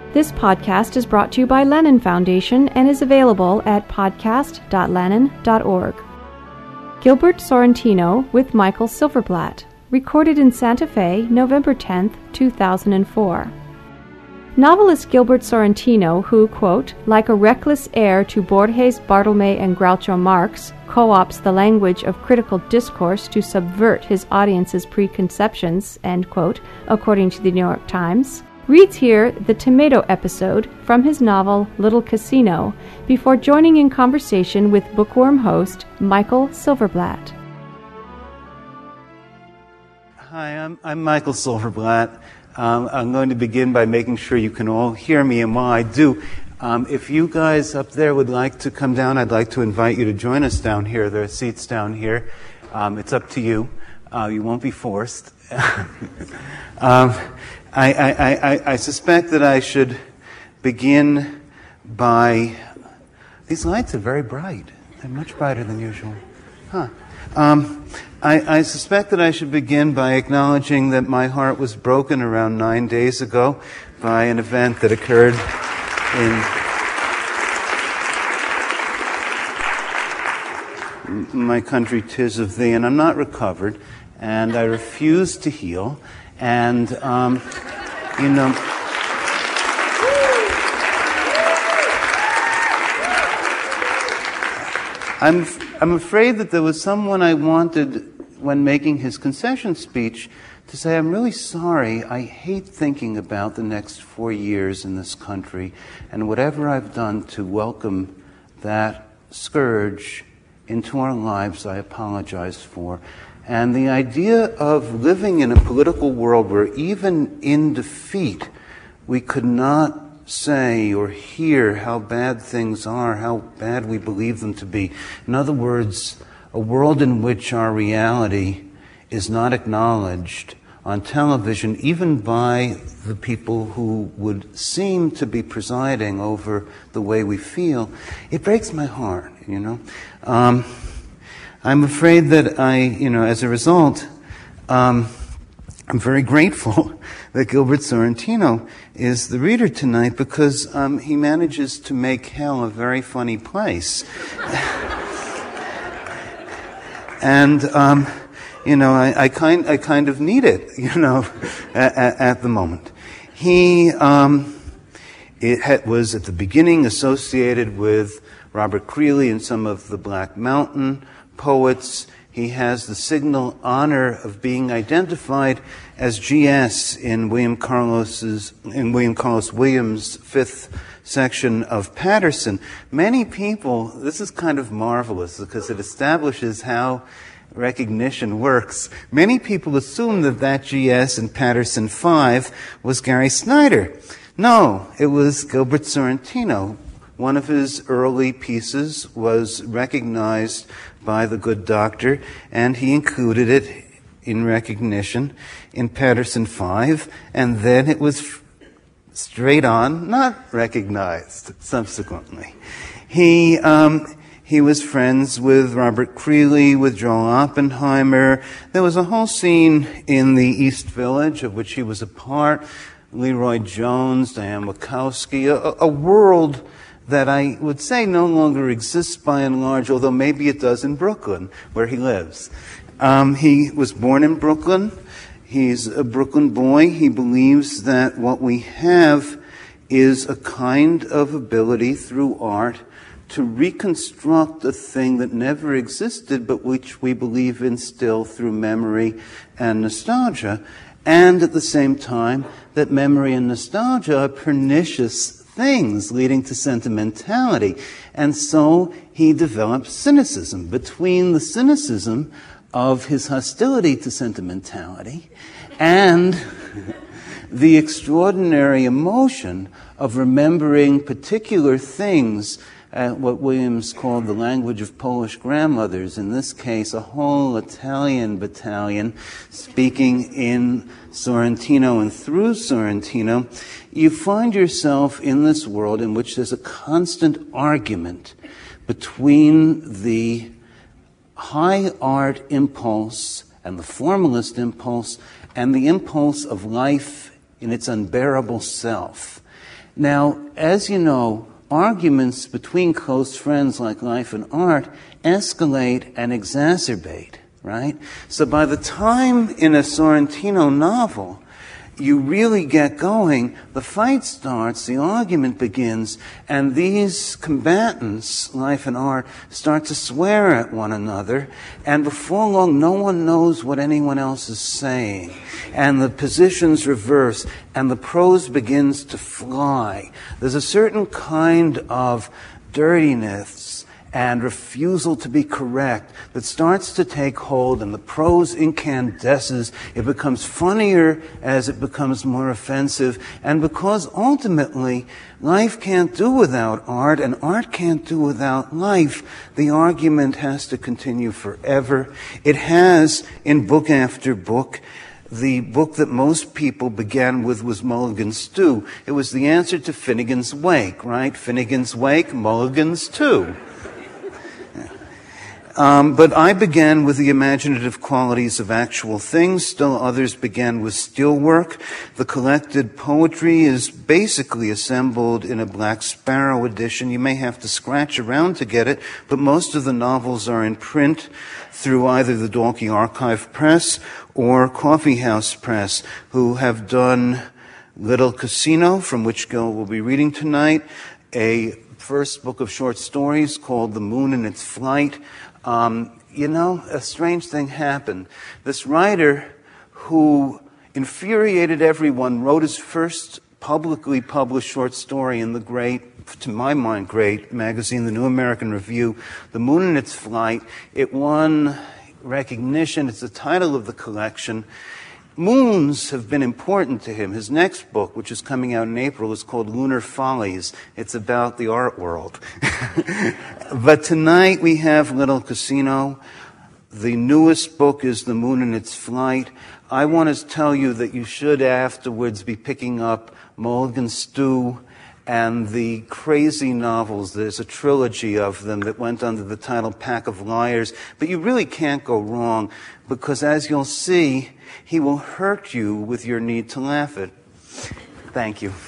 This podcast is brought to you by Lennon Foundation and is available at podcast.lennon.org. Gilbert Sorrentino with Michael Silverblatt, recorded in Santa Fe, November 10, 2004. Novelist Gilbert Sorrentino, who, quote, like a reckless heir to Borges, Bartolomé, and Groucho Marx, co-opts the language of critical discourse to subvert his audience's preconceptions, end quote, according to the New York Times, reads here the tomato episode from his novel Little Casino before joining in conversation with Bookworm host Michael Silverblatt. Hi, I'm Michael Silverblatt. I'm going to begin by making sure you can all hear me, and while I do, if you guys up there would like to come down, I'd like to invite you to join us down here. There are seats down here. It's up to you. You won't be forced. I suspect that I should begin by... These lights are very bright. They're much brighter than usual. I suspect that I should begin by acknowledging that my heart was broken around 9 days ago by an event that occurred in my country, 'tis of thee, and I'm not recovered, and I refuse to heal, and, I'm afraid that there was someone I wanted, when making his concession speech, to say, I'm really sorry, I hate thinking about the next 4 years in this country, and whatever I've done to welcome that scourge into our lives, I apologize for. And the idea of living in a political world where even in defeat, we could not say or hear how bad things are, how bad we believe them to be. In other words, a world in which our reality is not acknowledged on television, even by the people who would seem to be presiding over the way we feel, it breaks my heart, I'm afraid that as a result, I'm very grateful that Gilbert Sorrentino is the reader tonight because he manages to make hell a very funny place. And, I kind of need it, at the moment. He was at the beginning associated with Robert Creeley and some of the Black Mountain poets. He has the signal honor of being identified as GS in William Carlos Williams' fifth section of Patterson. Many people, this is kind of marvelous because it establishes how recognition works. Many people assume that GS in Patterson 5 was Gary Snyder. No, it was Gilbert Sorrentino. One of his early pieces was recognized by the good doctor, and he included it in recognition in Patterson 5, and then it was straight on not recognized subsequently. He was friends with Robert Creeley, with Joel Oppenheimer. There was a whole scene in the East Village of which he was a part. Leroy Jones, Diane Wachowski, a world that I would say no longer exists by and large, although maybe it does in Brooklyn, where he lives. He was born in Brooklyn. He's a Brooklyn boy. He believes that what we have is a kind of ability through art to reconstruct a thing that never existed, but which we believe in still through memory and nostalgia. And at the same time, that memory and nostalgia are pernicious things leading to sentimentality. And so he developed cynicism. Between the cynicism of his hostility to sentimentality and the extraordinary emotion of remembering particular things, what Williams called the language of Polish grandmothers, in this case a whole Italian battalion speaking in Sorrentino and through Sorrentino, you find yourself in this world in which there's a constant argument between the high art impulse and the formalist impulse and the impulse of life in its unbearable self. Now, as you know, arguments between close friends like life and art escalate and exacerbate, right? So by the time in a Sorrentino novel you really get going, the fight starts, the argument begins, and these combatants, life and art, start to swear at one another, and before long no one knows what anyone else is saying, and the positions reverse, and the prose begins to fly. There's a certain kind of dirtiness and refusal to be correct that starts to take hold, and the prose incandesces. It becomes funnier as it becomes more offensive, and because ultimately life can't do without art and art can't do without life, the argument has to continue forever. It has in book after book. The book that most people began with was Mulligan's Stew. It was the answer to Finnegan's Wake, right? Finnegan's Wake, Mulligan's Stew. But I began with the imaginative qualities of actual things. Still others began with still work. The collected poetry is basically assembled in a Black Sparrow edition. You may have to scratch around to get it, but most of the novels are in print through either the Dalkey Archive Press or Coffee House Press, who have done Little Casino, from which Gil will be reading tonight, a first book of short stories called The Moon in Its Flight. A strange thing happened. This writer who infuriated everyone wrote his first publicly published short story in the great, to my mind, great magazine, The New American Review, The Moon in Its Flight. It won recognition. It's the title of the collection. Moons have been important to him. His next book, which is coming out in April, is called Lunar Follies. It's about the art world. But tonight we have Little Casino. The newest book is The Moon in Its Flight. I want to tell you that you should afterwards be picking up Mulligan's Stew and the crazy novels. There's a trilogy of them that went under the title Pack of Liars. But you really can't go wrong, because as you'll see, he will hurt you with your need to laugh at. Thank you.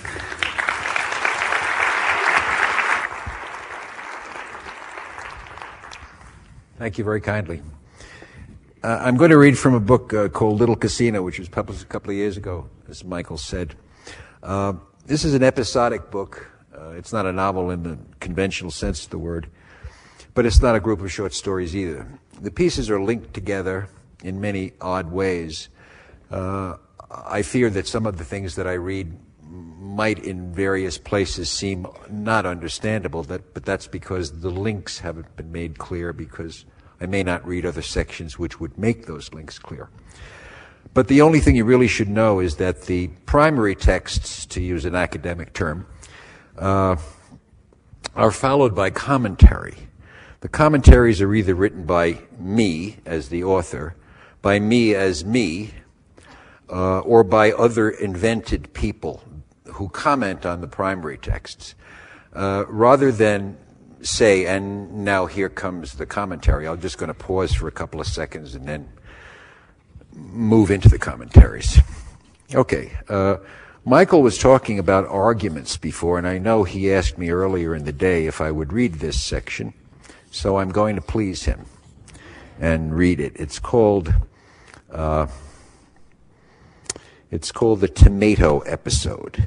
Thank you very kindly. I'm going to read from a book called Little Casino, which was published a couple of years ago, as Michael said. This is an episodic book. It's not a novel in the conventional sense of the word, but it's not a group of short stories either. The pieces are linked together in many odd ways. I fear that some of the things that I read might in various places seem not understandable, but that's because the links haven't been made clear, because I may not read other sections which would make those links clear. But the only thing you really should know is that the primary texts, to use an academic term, are followed by commentary. The commentaries are either written by me as the author, by me as me, or by other invented people who comment on the primary texts, rather than say, and now here comes the commentary. I'm just going to pause for a couple of seconds and then move into the commentaries. Okay, Michael was talking about arguments before, and I know he asked me earlier in the day if I would read this section, so I'm going to please him and read it. It's called The Tomato Episode.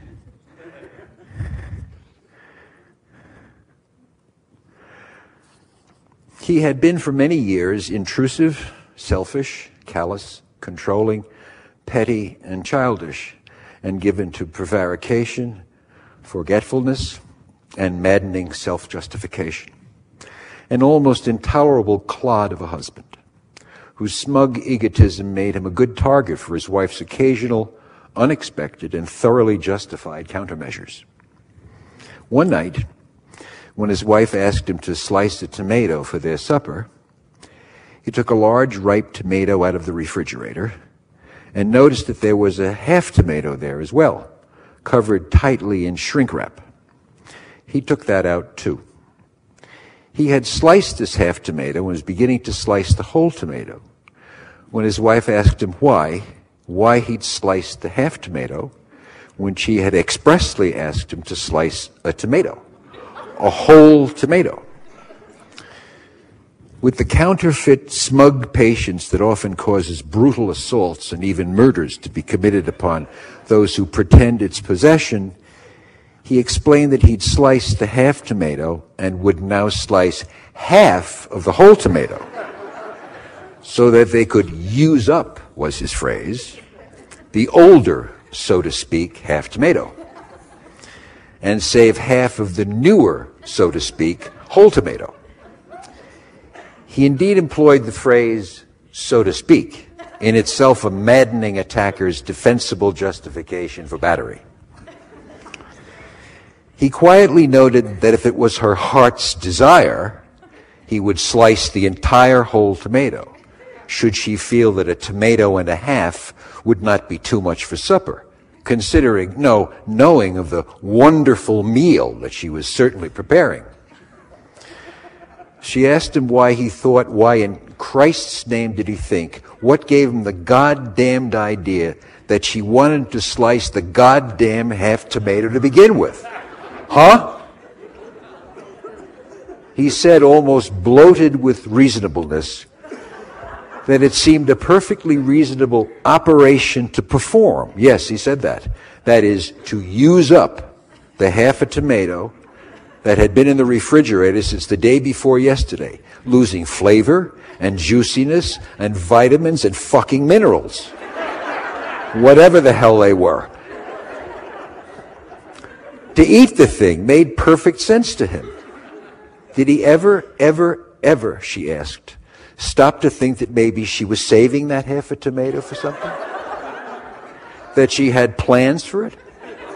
He had been for many years intrusive, selfish, callous, controlling, petty, and childish, and given to prevarication, forgetfulness, and maddening self-justification. An almost intolerable clod of a husband, whose smug egotism made him a good target for his wife's occasional, unexpected, and thoroughly justified countermeasures. One night, when his wife asked him to slice a tomato for their supper, he took a large ripe tomato out of the refrigerator and noticed that there was a half tomato there as well, covered tightly in shrink wrap. He took that out too. He had sliced this half tomato and was beginning to slice the whole tomato when his wife asked him why he'd sliced the half tomato when she had expressly asked him to slice a tomato, a whole tomato. With the counterfeit, smug patience that often causes brutal assaults and even murders to be committed upon those who pretend its possession, he explained that he'd sliced the half tomato and would now slice half of the whole tomato so that they could use up, was his phrase, the older, so to speak, half tomato, and save half of the newer, so to speak, whole tomato. He indeed employed the phrase, so to speak, in itself a maddening attacker's defensible justification for battery. He quietly noted that if it was her heart's desire, he would slice the entire whole tomato, should she feel that a tomato and a half would not be too much for supper, knowing of the wonderful meal that she was certainly preparing. She asked him why in Christ's name did he think, what gave him the goddamned idea that she wanted to slice the goddamn half tomato to begin with? Huh? He said, almost bloated with reasonableness, that it seemed a perfectly reasonable operation to perform. Yes, he said that. That is, to use up the half a tomato that had been in the refrigerator since the day before yesterday, losing flavor and juiciness and vitamins and fucking minerals. Whatever the hell they were. To eat the thing made perfect sense to him. Did he ever, she asked, stop to think that maybe she was saving that half a tomato for something? That she had plans for it?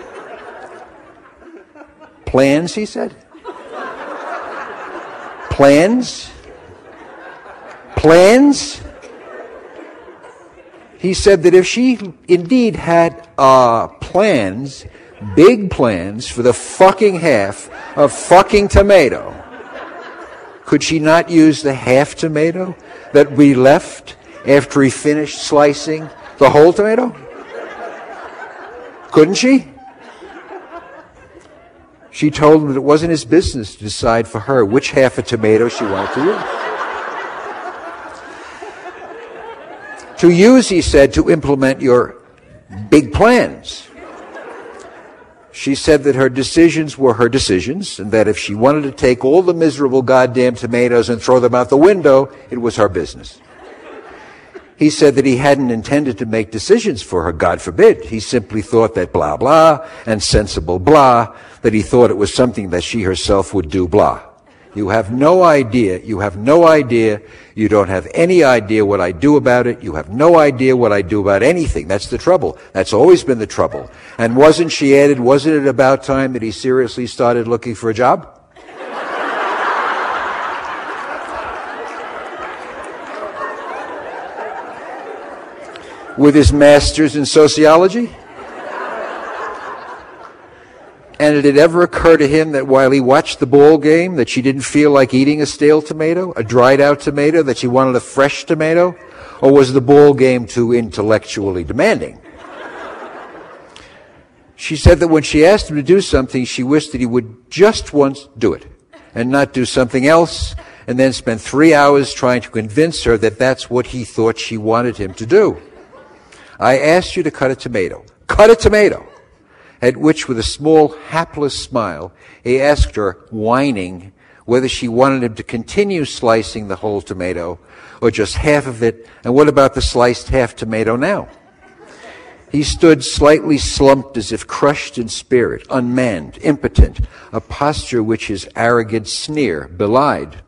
Plans, he said. Plans? Plans? He said that if she indeed had plans, big plans for the fucking half of fucking tomato, could she not use the half tomato that we left after he finished slicing the whole tomato? Couldn't she? She told him that it wasn't his business to decide for her which half a tomato she wanted to use. To use, he said, to implement your big plans. She said that her decisions were her decisions, and that if she wanted to take all the miserable goddamn tomatoes and throw them out the window, it was her business. He said that he hadn't intended to make decisions for her, God forbid. He simply thought that blah, blah, and sensible blah, that he thought it was something that she herself would do blah. You have no idea, you don't have any idea what I do about it, you have no idea what I do about anything. That's the trouble. That's always been the trouble. And wasn't it about time that he seriously started looking for a job? With his master's in sociology? And did it ever occur to him that while he watched the ball game that she didn't feel like eating a stale tomato, a dried out tomato, that she wanted a fresh tomato? Or was the ball game too intellectually demanding? She said that when she asked him to do something, she wished that he would just once do it and not do something else, and then spend 3 hours trying to convince her that that's what he thought she wanted him to do. I asked you to cut a tomato. Cut a tomato! At which, with a small, hapless smile, he asked her, whining, whether she wanted him to continue slicing the whole tomato, or just half of it, and what about the sliced half tomato now? He stood slightly slumped as if crushed in spirit, unmanned, impotent, a posture which his arrogant sneer belied.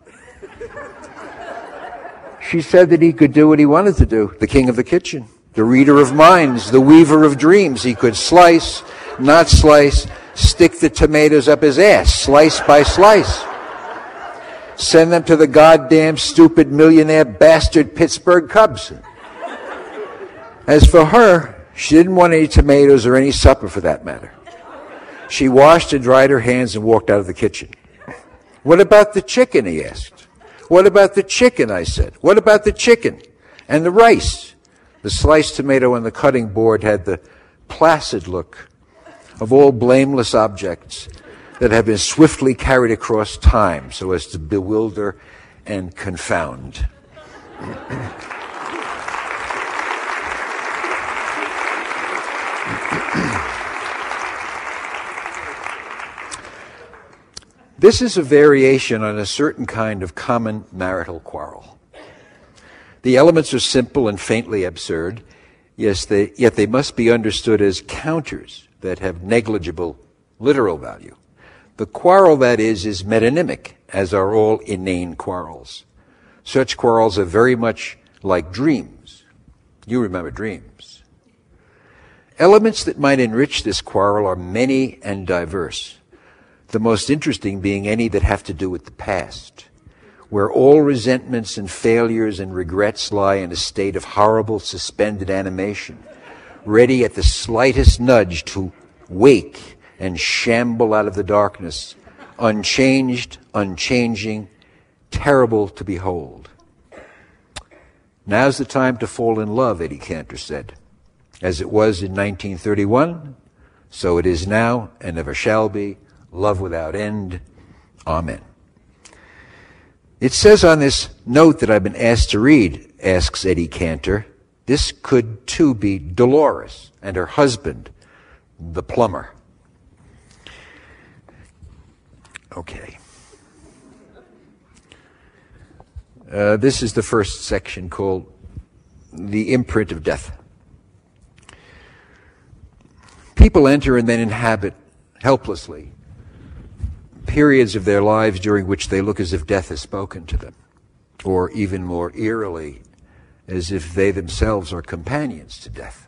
She said that he could do what he wanted to do, the king of the kitchen, the reader of minds, the weaver of dreams. He could slice, not slice, stick the tomatoes up his ass, slice by slice. Send them to the goddamn stupid millionaire bastard Pittsburgh Cubs. As for her, she didn't want any tomatoes or any supper for that matter. She washed and dried her hands and walked out of the kitchen. What about the chicken, he asked. What about the chicken, I said. What about the chicken? And the rice? The sliced tomato on the cutting board had the placid look of all blameless objects that have been swiftly carried across time so as to bewilder and confound. This is a variation on a certain kind of common marital quarrel. The elements are simple and faintly absurd, yet they must be understood as counters that have negligible literal value. The quarrel, that is metonymic, as are all inane quarrels. Such quarrels are very much like dreams. You remember dreams. Elements that might enrich this quarrel are many and diverse, the most interesting being any that have to do with the past, where all resentments and failures and regrets lie in a state of horrible suspended animation, ready at the slightest nudge to wake and shamble out of the darkness, unchanged, unchanging, terrible to behold. Now's the time to fall in love, Eddie Cantor said. As it was in 1931, so it is now and ever shall be, love without end. Amen. It says on this note that I've been asked to read, asks Eddie Cantor, this could too be Dolores and her husband, the plumber. Okay. This is the first section called The Imprint of Death. People enter and then inhabit helplessly periods of their lives during which they look as if death has spoken to them, or even more eerily, as if they themselves are companions to death.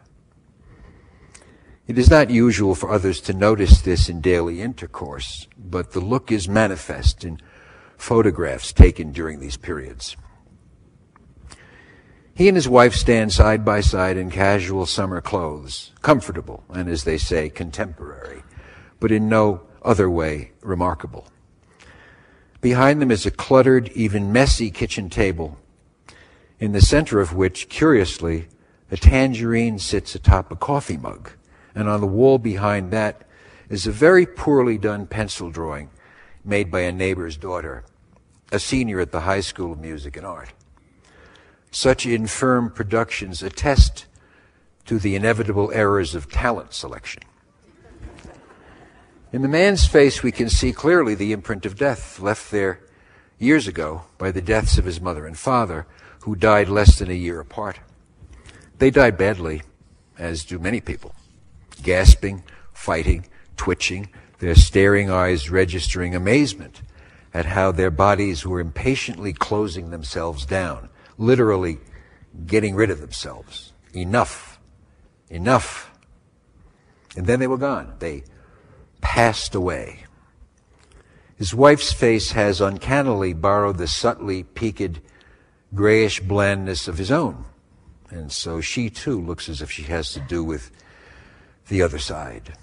It is not usual for others to notice this in daily intercourse, but the look is manifest in photographs taken during these periods. He and his wife stand side by side in casual summer clothes, comfortable and, as they say, contemporary, but in no other way remarkable. Behind them is a cluttered, even messy kitchen table, in the center of which, curiously, a tangerine sits atop a coffee mug, and on the wall behind that is a very poorly done pencil drawing made by a neighbor's daughter, a senior at the High School of Music and Art. Such infirm productions attest to the inevitable errors of talent selection. In the man's face, we can see clearly the imprint of death left there years ago by the deaths of his mother and father, who died less than a year apart. They died badly, as do many people, gasping, fighting, twitching, their staring eyes registering amazement at how their bodies were impatiently closing themselves down, literally getting rid of themselves. Enough. Enough. And then they were gone. They passed away. His wife's face has uncannily borrowed the subtly peaked, grayish blandness of his own. And so she, too, looks as if she has to do with the other side.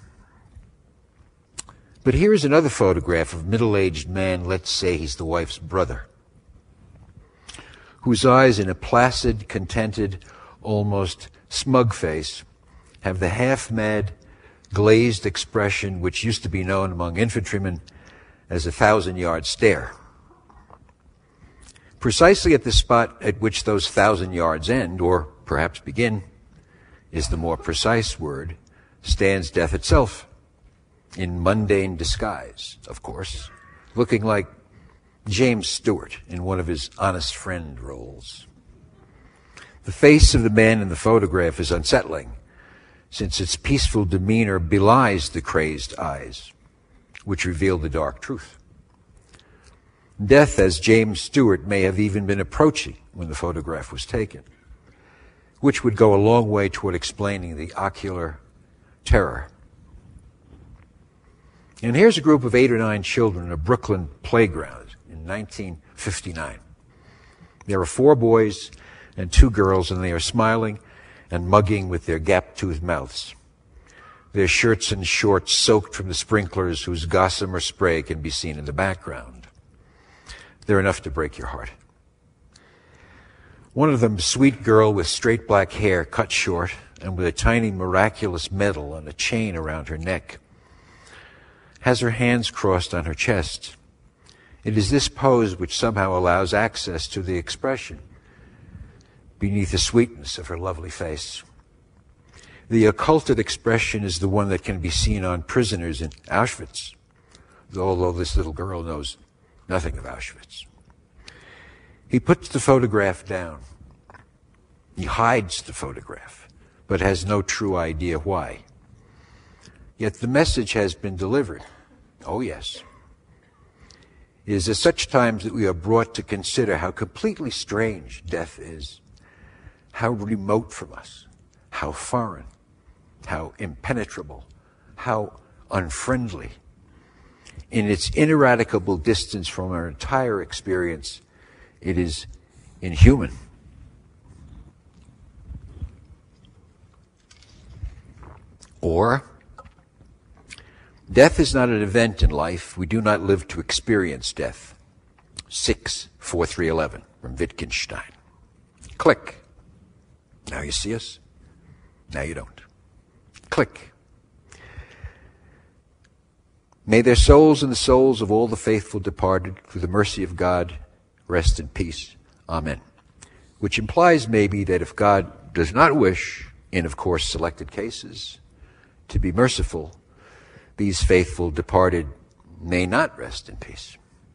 But here's another photograph of a middle-aged man, let's say he's the wife's brother, whose eyes, in a placid, contented, almost smug face, have the half-mad, glazed expression which used to be known among infantrymen as a 1,000-yard stare. Precisely at the spot at which those 1,000 yards end, or perhaps begin, is the more precise word, stands death itself, in mundane disguise, of course, looking like James Stewart in one of his honest friend roles. The face of the man in the photograph is unsettling, since its peaceful demeanor belies the crazed eyes, which reveal the dark truth. Death, as James Stewart may have even been approaching when the photograph was taken, which would go a long way toward explaining the ocular terror. And here's a group of 8 or 9 children in a Brooklyn playground in 1959. There are 4 boys and 2 girls, and they are smiling and mugging with their gap-toothed mouths, their shirts and shorts soaked from the sprinklers whose gossamer spray can be seen in the background. They're enough to break your heart. One of them, a sweet girl with straight black hair cut short and with a tiny miraculous medal on a chain around her neck, has her hands crossed on her chest. It is this pose which somehow allows access to the expression beneath the sweetness of her lovely face. The occulted expression is the one that can be seen on prisoners in Auschwitz, although this little girl knows nothing of Auschwitz. He puts the photograph down. He hides the photograph, but has no true idea why. Yet the message has been delivered. Oh, yes. It is at such times that we are brought to consider how completely strange death is, how remote from us, how foreign, how impenetrable, how unfriendly. In its ineradicable distance from our entire experience, it is inhuman. Or, death is not an event in life. We do not live to experience death. 6:4-3-11 from Wittgenstein. Click. Now you see us. Now you don't. Click. May their souls and the souls of all the faithful departed, through the mercy of God, rest in peace. Amen. Which implies maybe that if God does not wish, in of course selected cases, to be merciful, these faithful departed may not rest in peace.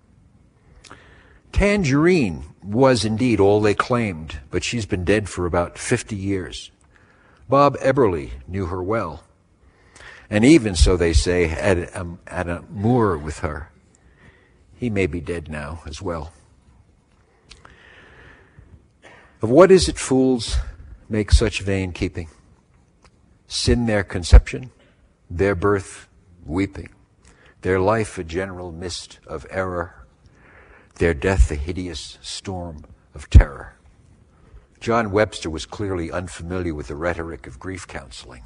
Tangerine was indeed all they claimed, but she's been dead for about 50 years. Bob Eberly knew her well, and even, so they say, had a moor with her. He may be dead now as well. Of what is it fools make such vain keeping? Sin their conception, their birth weeping, their life a general mist of error, their death a hideous storm of terror. John Webster was clearly unfamiliar with the rhetoric of grief counseling.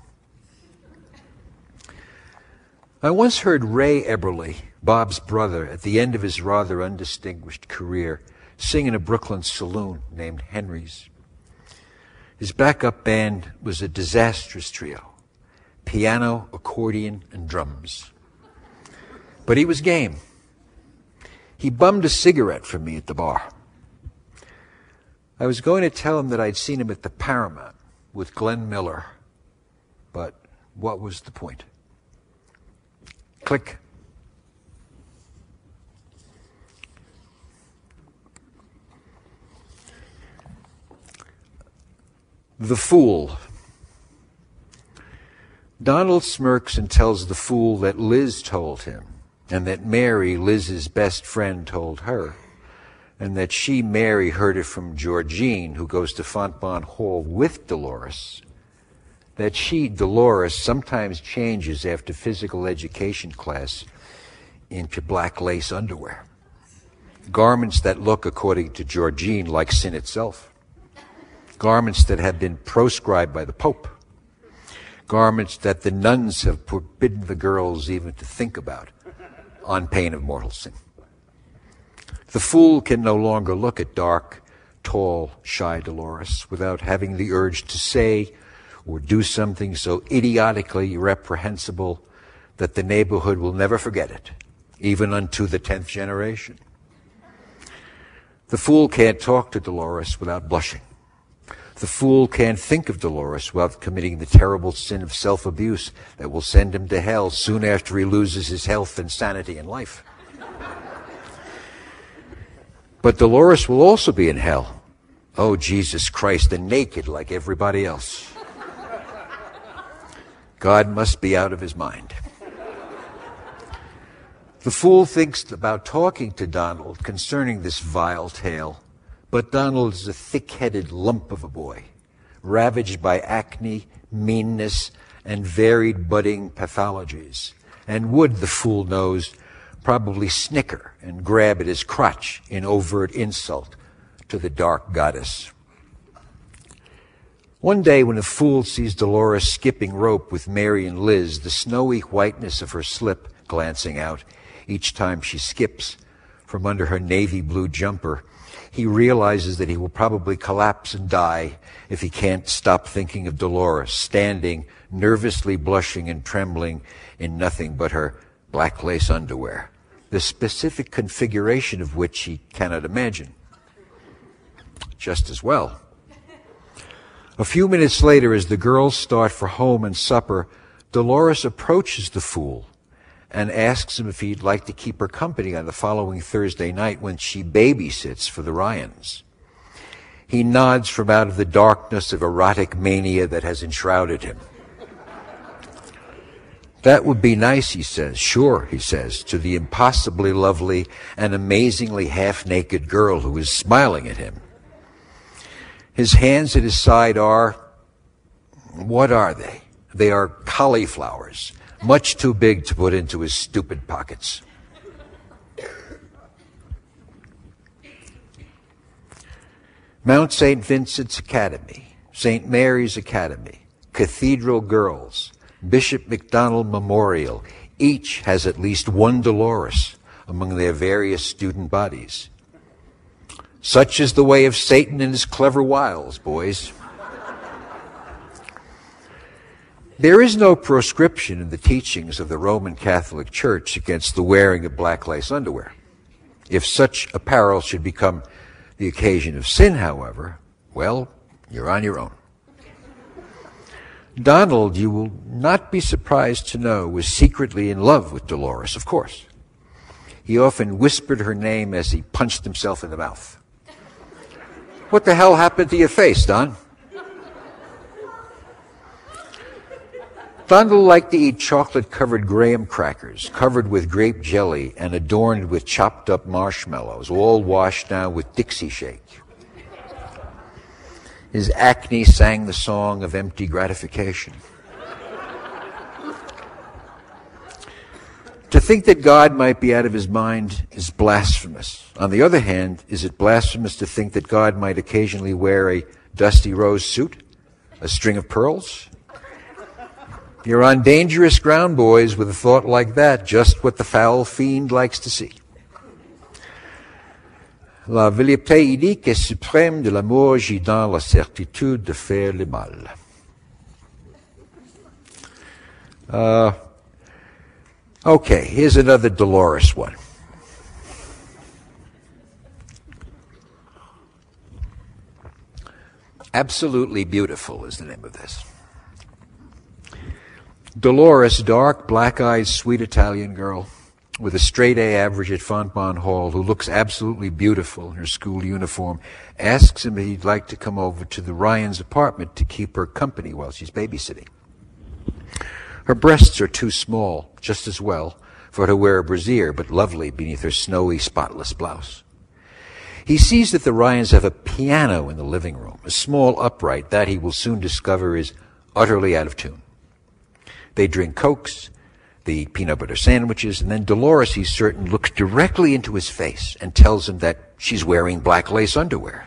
I once heard Ray Eberly, Bob's brother, at the end of his rather undistinguished career, sing in a Brooklyn saloon named Henry's. His backup band was a disastrous trio: piano, accordion, and drums. But he was game. He bummed a cigarette from me at the bar. I was going to tell him that I'd seen him at the Paramount with Glenn Miller, but what was the point? Click. The Fool. Donald smirks and tells the fool that Liz told him, and that Mary, Liz's best friend, told her, and that she, Mary, heard it from Georgine, who goes to Fontbonne Hall with Dolores, that she, Dolores, sometimes changes after physical education class into black lace underwear. Garments that look, according to Georgine, like sin itself. Garments that have been proscribed by the Pope. Garments that the nuns have forbidden the girls even to think about, on pain of mortal sin. The fool can no longer look at dark, tall, shy Dolores without having the urge to say or do something so idiotically reprehensible that the neighborhood will never forget it, even unto the 10th generation. The fool can't talk to Dolores without blushing. The fool can't think of Dolores without committing the terrible sin of self-abuse that will send him to hell soon after he loses his health and sanity in life. But Dolores will also be in hell. Oh, Jesus Christ, and naked like everybody else. God must be out of his mind. The fool thinks about talking to Donald concerning this vile tale, but Donald is a thick-headed lump of a boy, ravaged by acne, meanness, and varied budding pathologies, and would, the fool knows, probably snicker and grab at his crotch in overt insult to the dark goddess. One day when a fool sees Dolores skipping rope with Mary and Liz, the snowy whiteness of her slip glancing out each time she skips from under her navy blue jumper, he realizes that he will probably collapse and die if he can't stop thinking of Dolores standing, nervously blushing and trembling in nothing but her black lace underwear, the specific configuration of which he cannot imagine. Just as well. A few minutes later, as the girls start for home and supper, Dolores approaches the fool and asks him if he'd like to keep her company on the following Thursday night when she babysits for the Ryans. He nods from out of the darkness of erotic mania that has enshrouded him. That would be nice, he says. Sure, he says, to the impossibly lovely and amazingly half-naked girl who is smiling at him. His hands at his side are, what are they? They are cauliflowers, much too big to put into his stupid pockets. Mount St. Vincent's Academy, St. Mary's Academy, Cathedral Girls, Bishop MacDonald Memorial, each has at least one Dolores among their various student bodies. Such is the way of Satan and his clever wiles, boys. There is no proscription in the teachings of the Roman Catholic Church against the wearing of black lace underwear. If such apparel should become the occasion of sin, however, well, you're on your own. Donald, you will not be surprised to know, was secretly in love with Dolores, of course. He often whispered her name as he punched himself in the mouth. What the hell happened to your face, Don? Donald liked to eat chocolate-covered graham crackers, covered with grape jelly and adorned with chopped-up marshmallows, all washed down with Dixie Shake. His acne sang the song of empty gratification. To think that God might be out of his mind is blasphemous. On the other hand, is it blasphemous to think that God might occasionally wear a dusty rose suit, a string of pearls? You're on dangerous ground, boys, with a thought like that, just what the foul fiend likes to see. La vérité unique et suprême de l'amour gît dans la certitude de faire le mal. Okay, here's another Dolores one. Absolutely Beautiful is the name of this. Dolores, dark, black-eyed, sweet Italian girl with a straight-A average at Fontbonne Hall, who looks absolutely beautiful in her school uniform, asks him if he'd like to come over to the Ryans' apartment to keep her company while she's babysitting. Her breasts are too small, just as well, for her to wear a brassiere, but lovely beneath her snowy, spotless blouse. He sees that the Ryans have a piano in the living room, a small upright that he will soon discover is utterly out of tune. They drink Cokes, the peanut butter sandwiches, and then Dolores, he's certain, looks directly into his face and tells him that she's wearing black lace underwear.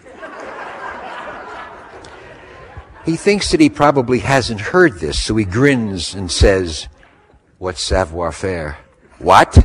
He thinks that he probably hasn't heard this, so he grins and says, "What savoir-faire?" "What?"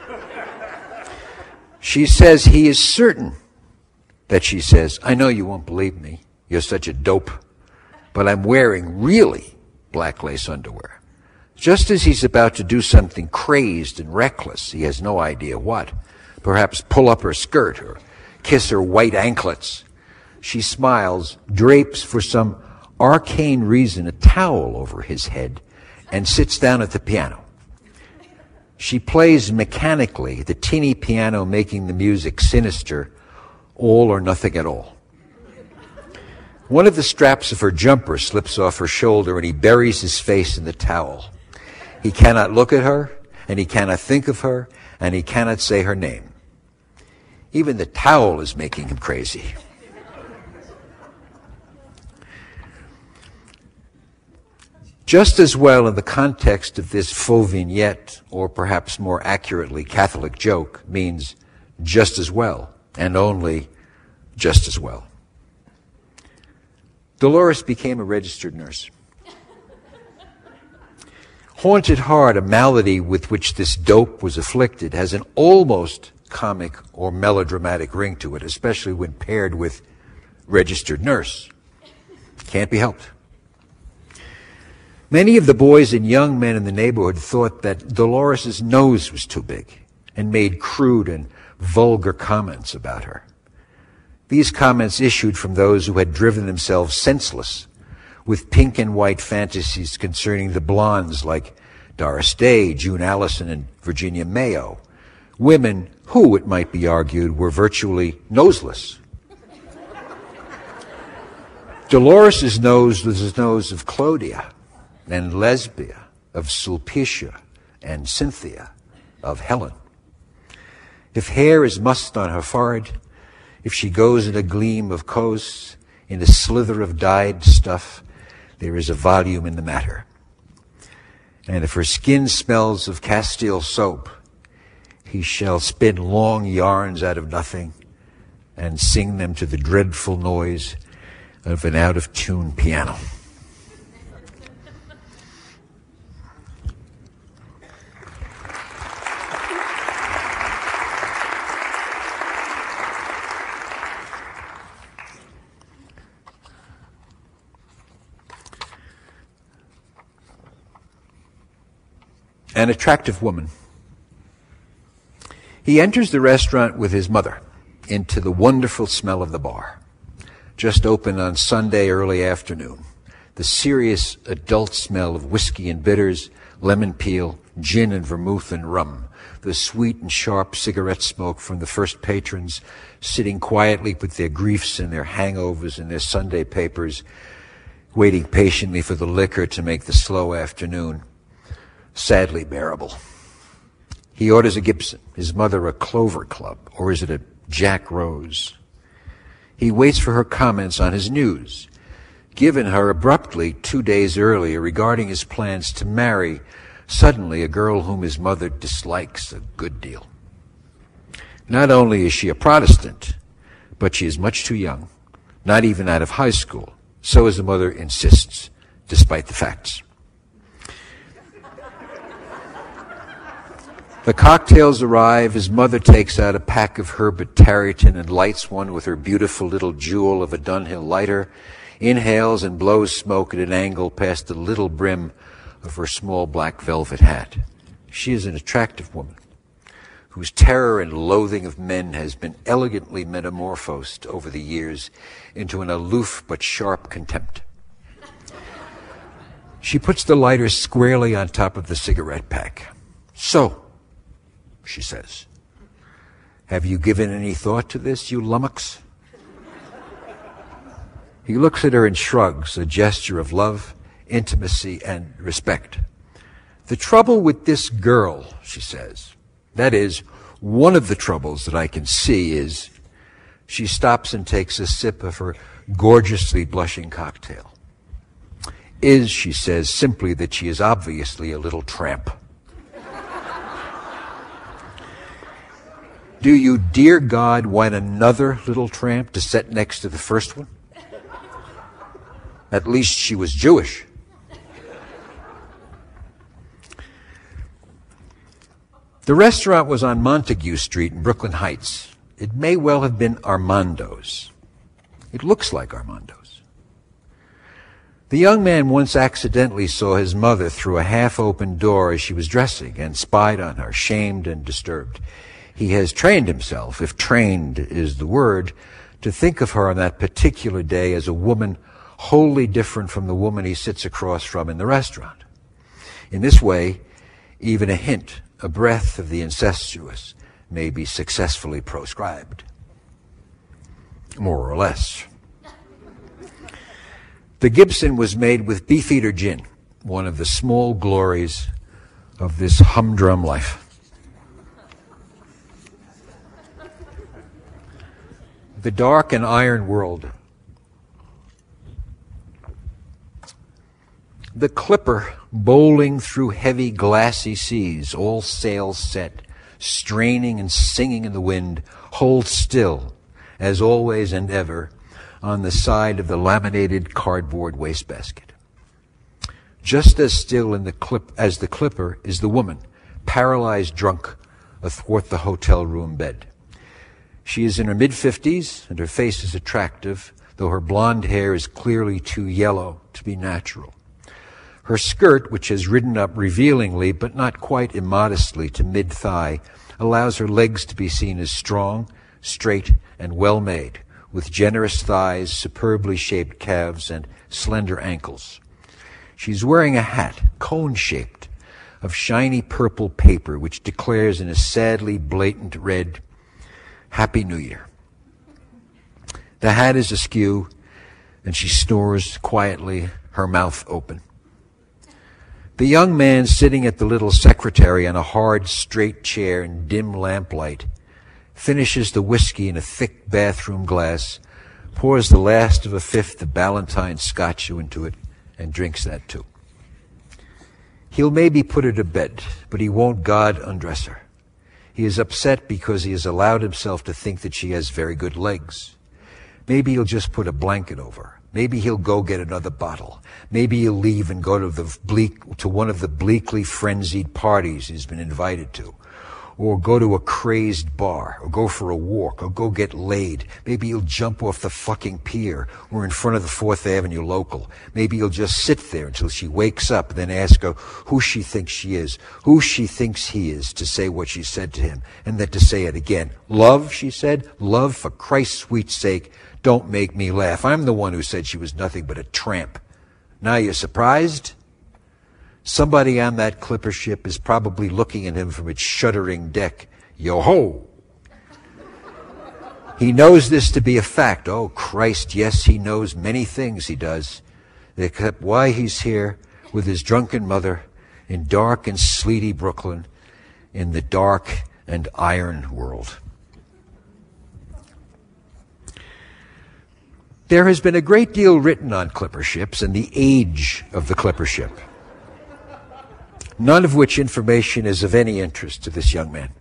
She says he is certain that she says, "I know you won't believe me. You're such a dope. But I'm wearing really black lace underwear." Just as he's about to do something crazed and reckless, he has no idea what, perhaps pull up her skirt or kiss her white anklets, she smiles, drapes for some arcane reason a towel over his head, and sits down at the piano. She plays mechanically, the tinny piano making the music sinister, all or nothing at all. One of the straps of her jumper slips off her shoulder and he buries his face in the towel. He cannot look at her, and he cannot think of her, and he cannot say her name. Even the towel is making him crazy. Just as well in the context of this faux vignette, or perhaps more accurately Catholic joke, means just as well, and only just as well. Dolores became a registered nurse. Haunted heart, a malady with which this dope was afflicted, has an almost comic or melodramatic ring to it, especially when paired with registered nurse. Can't be helped. Many of the boys and young men in the neighborhood thought that Dolores's nose was too big and made crude and vulgar comments about her. These comments issued from those who had driven themselves senseless with pink and white fantasies concerning the blondes like Doris Day, June Allison, and Virginia Mayo, women who, it might be argued, were virtually noseless. Dolores's nose was the nose of Clodia and Lesbia, of Sulpicia and Cynthia, of Helen. If hair is mussed on her forehead, if she goes in a gleam of kos, in a slither of dyed stuff, there is a volume in the matter. And if her skin smells of Castile soap, he shall spin long yarns out of nothing and sing them to the dreadful noise of an out-of-tune piano. An attractive woman. He enters the restaurant with his mother into the wonderful smell of the bar. Just opened on Sunday early afternoon. The serious adult smell of whiskey and bitters, lemon peel, gin and vermouth and rum. The sweet and sharp cigarette smoke from the first patrons sitting quietly with their griefs and their hangovers and their Sunday papers, waiting patiently for the liquor to make the slow afternoon sadly bearable. He orders a Gibson, his mother a Clover Club, or is it a Jack Rose? He waits for her comments on his news, given her abruptly 2 days earlier regarding his plans to marry suddenly a girl whom his mother dislikes a good deal. Not only is she a Protestant, but she is much too young, not even out of high school, so as the mother insists, despite the facts. The cocktails arrive. His mother takes out a pack of Herbert Tareyton and lights one with her beautiful little jewel of a Dunhill lighter, inhales and blows smoke at an angle past the little brim of her small black velvet hat. She is an attractive woman whose terror and loathing of men has been elegantly metamorphosed over the years into an aloof but sharp contempt. She puts the lighter squarely on top of the cigarette pack. "So," she says, "have you given any thought to this, you lummox?" He looks at her and shrugs, a gesture of love, intimacy, and respect. "The trouble with this girl," she says, "that is, one of the troubles that I can see is..." She stops and takes a sip of her gorgeously blushing cocktail. "Is," she says, "simply that she is obviously a little tramp." Do you, dear God, want another little tramp to sit next to the first one? At least she was Jewish. The restaurant was on Montague Street in Brooklyn Heights. It may well have been Armando's. It looks like Armando's. The young man once accidentally saw his mother through a half-open door as she was dressing and spied on her, shamed and disturbed. He has trained himself, if trained is the word, to think of her on that particular day as a woman wholly different from the woman he sits across from in the restaurant. In this way, even a hint, a breath of the incestuous may be successfully proscribed. More or less. The Gibson was made with Beefeater gin, one of the small glories of this humdrum life. The dark and iron world. The clipper bowling through heavy glassy seas, all sails set, straining and singing in the wind, holds still, as always and ever, on the side of the laminated cardboard wastebasket. Just as still as the clipper is the woman, paralyzed drunk athwart the hotel room bed. She is in her mid-50s, and her face is attractive, though her blonde hair is clearly too yellow to be natural. Her skirt, which has ridden up revealingly but not quite immodestly to mid-thigh, allows her legs to be seen as strong, straight, and well-made, with generous thighs, superbly shaped calves, and slender ankles. She's wearing a hat, cone-shaped, of shiny purple paper, which declares in a sadly blatant red, Happy New Year. The hat is askew, and she snores quietly, her mouth open. The young man sitting at the little secretary on a hard, straight chair in dim lamplight finishes the whiskey in a thick bathroom glass, pours the last of a fifth of Ballantine Scotch into it, and drinks that too. He'll maybe put her to bed, but he won't God undress her. He is upset because he has allowed himself to think that she has very good legs. Maybe he'll just put a blanket over her. Maybe he'll go get another bottle. Maybe he'll leave and go to one of the bleakly frenzied parties he's been invited to, or go to a crazed bar, or go for a walk, or go get laid. Maybe he'll jump off the fucking pier, or in front of the 4th Avenue local. Maybe he'll just sit there until she wakes up, and then ask her who she thinks she is, who she thinks he is, to say what she said to him, and then to say it again. Love, she said. Love, for Christ's sweet sake. Don't make me laugh. I'm the one who said she was nothing but a tramp. Now you're surprised? Somebody on that clipper ship is probably looking at him from its shuddering deck. Yo-ho! He knows this to be a fact. Oh, Christ, yes, he knows many things, he does. Except why he's here with his drunken mother in dark and sleety Brooklyn, in the dark and iron world. There has been a great deal written on clipper ships and the age of the clipper ship, none of which information is of any interest to this young man.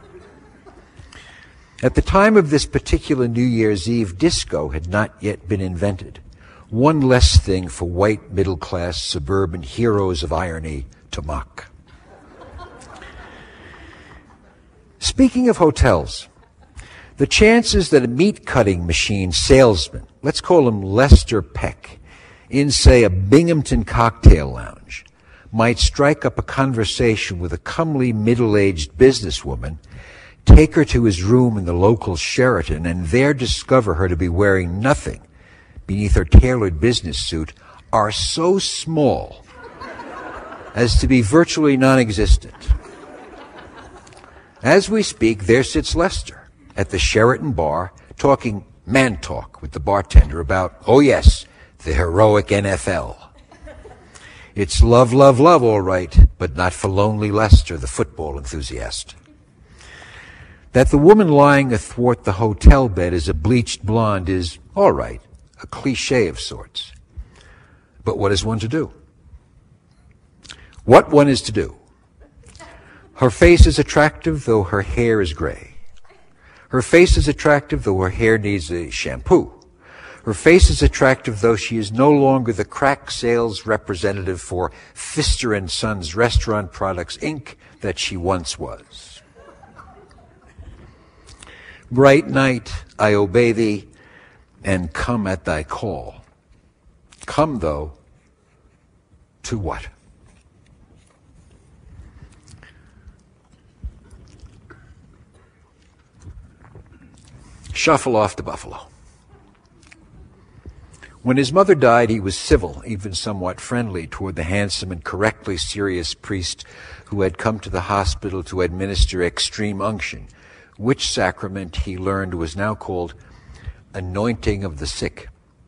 At the time of this particular New Year's Eve, disco had not yet been invented. One less thing for white middle-class suburban heroes of irony to mock. Speaking of hotels, the chances that a meat-cutting machine salesman, let's call him Lester Peck, in, say, a Binghamton cocktail lounge, might strike up a conversation with a comely middle-aged businesswoman, take her to his room in the local Sheraton, and there discover her to be wearing nothing beneath her tailored business suit, are so small as to be virtually non-existent. As we speak, there sits Lester at the Sheraton bar, talking man talk with the bartender about, oh yes, the heroic NFL. It's love, love, love, all right, but not for lonely Lester, the football enthusiast. That the woman lying athwart the hotel bed is a bleached blonde is, all right, a cliche of sorts. But what is one to do? What one is to do? Her face is attractive, though her hair is gray. Her face is attractive, though her hair needs a shampoo. Her face is attractive, though she is no longer the crack sales representative for Pfister & Sons Restaurant Products, Inc. that she once was. Bright night, I obey thee, and come at thy call. Come, though, to what? Shuffle off to Buffalo. When his mother died, he was civil, even somewhat friendly, toward the handsome and correctly serious priest who had come to the hospital to administer extreme unction, which sacrament he learned was now called anointing of the sick.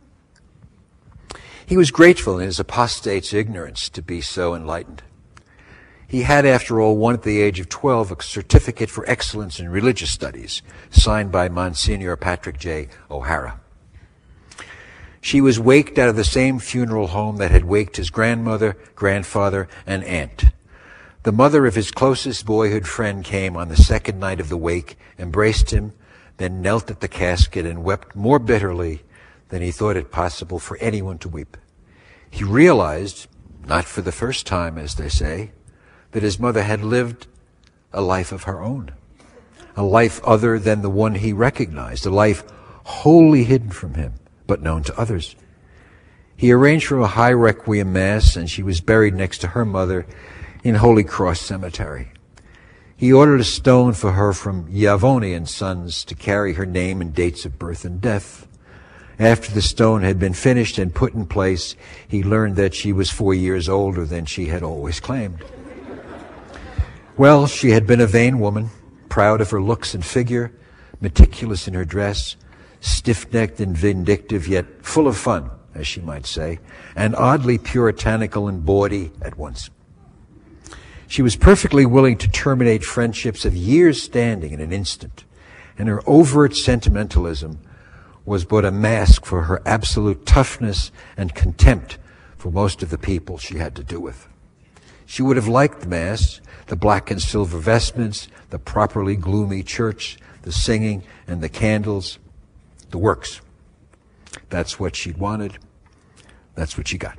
He was grateful in his apostate's ignorance to be so enlightened. He had, after all, won at the age of 12 a certificate for excellence in religious studies, signed by Monsignor Patrick J. O'Hara. She was waked out of the same funeral home that had waked his grandmother, grandfather, and aunt. The mother of his closest boyhood friend came on the second night of the wake, embraced him, then knelt at the casket and wept more bitterly than he thought it possible for anyone to weep. He realized, not for the first time, as they say, that his mother had lived a life of her own, a life other than the one he recognized, a life wholly hidden from him, but known to others. He arranged for a high requiem mass, and she was buried next to her mother in Holy Cross Cemetery. He ordered a stone for her from Iavone and Sons to carry her name and dates of birth and death. After the stone had been finished and put in place, he learned that she was 4 years older than she had always claimed. Well, she had been a vain woman, proud of her looks and figure, meticulous in her dress, stiff-necked and vindictive, yet full of fun, as she might say, and oddly puritanical and bawdy at once. She was perfectly willing to terminate friendships of years' standing in an instant, and her overt sentimentalism was but a mask for her absolute toughness and contempt for most of the people she had to do with. She would have liked the Mass, the black and silver vestments, the properly gloomy church, the singing and the candles, the works. That's what she wanted. That's what she got.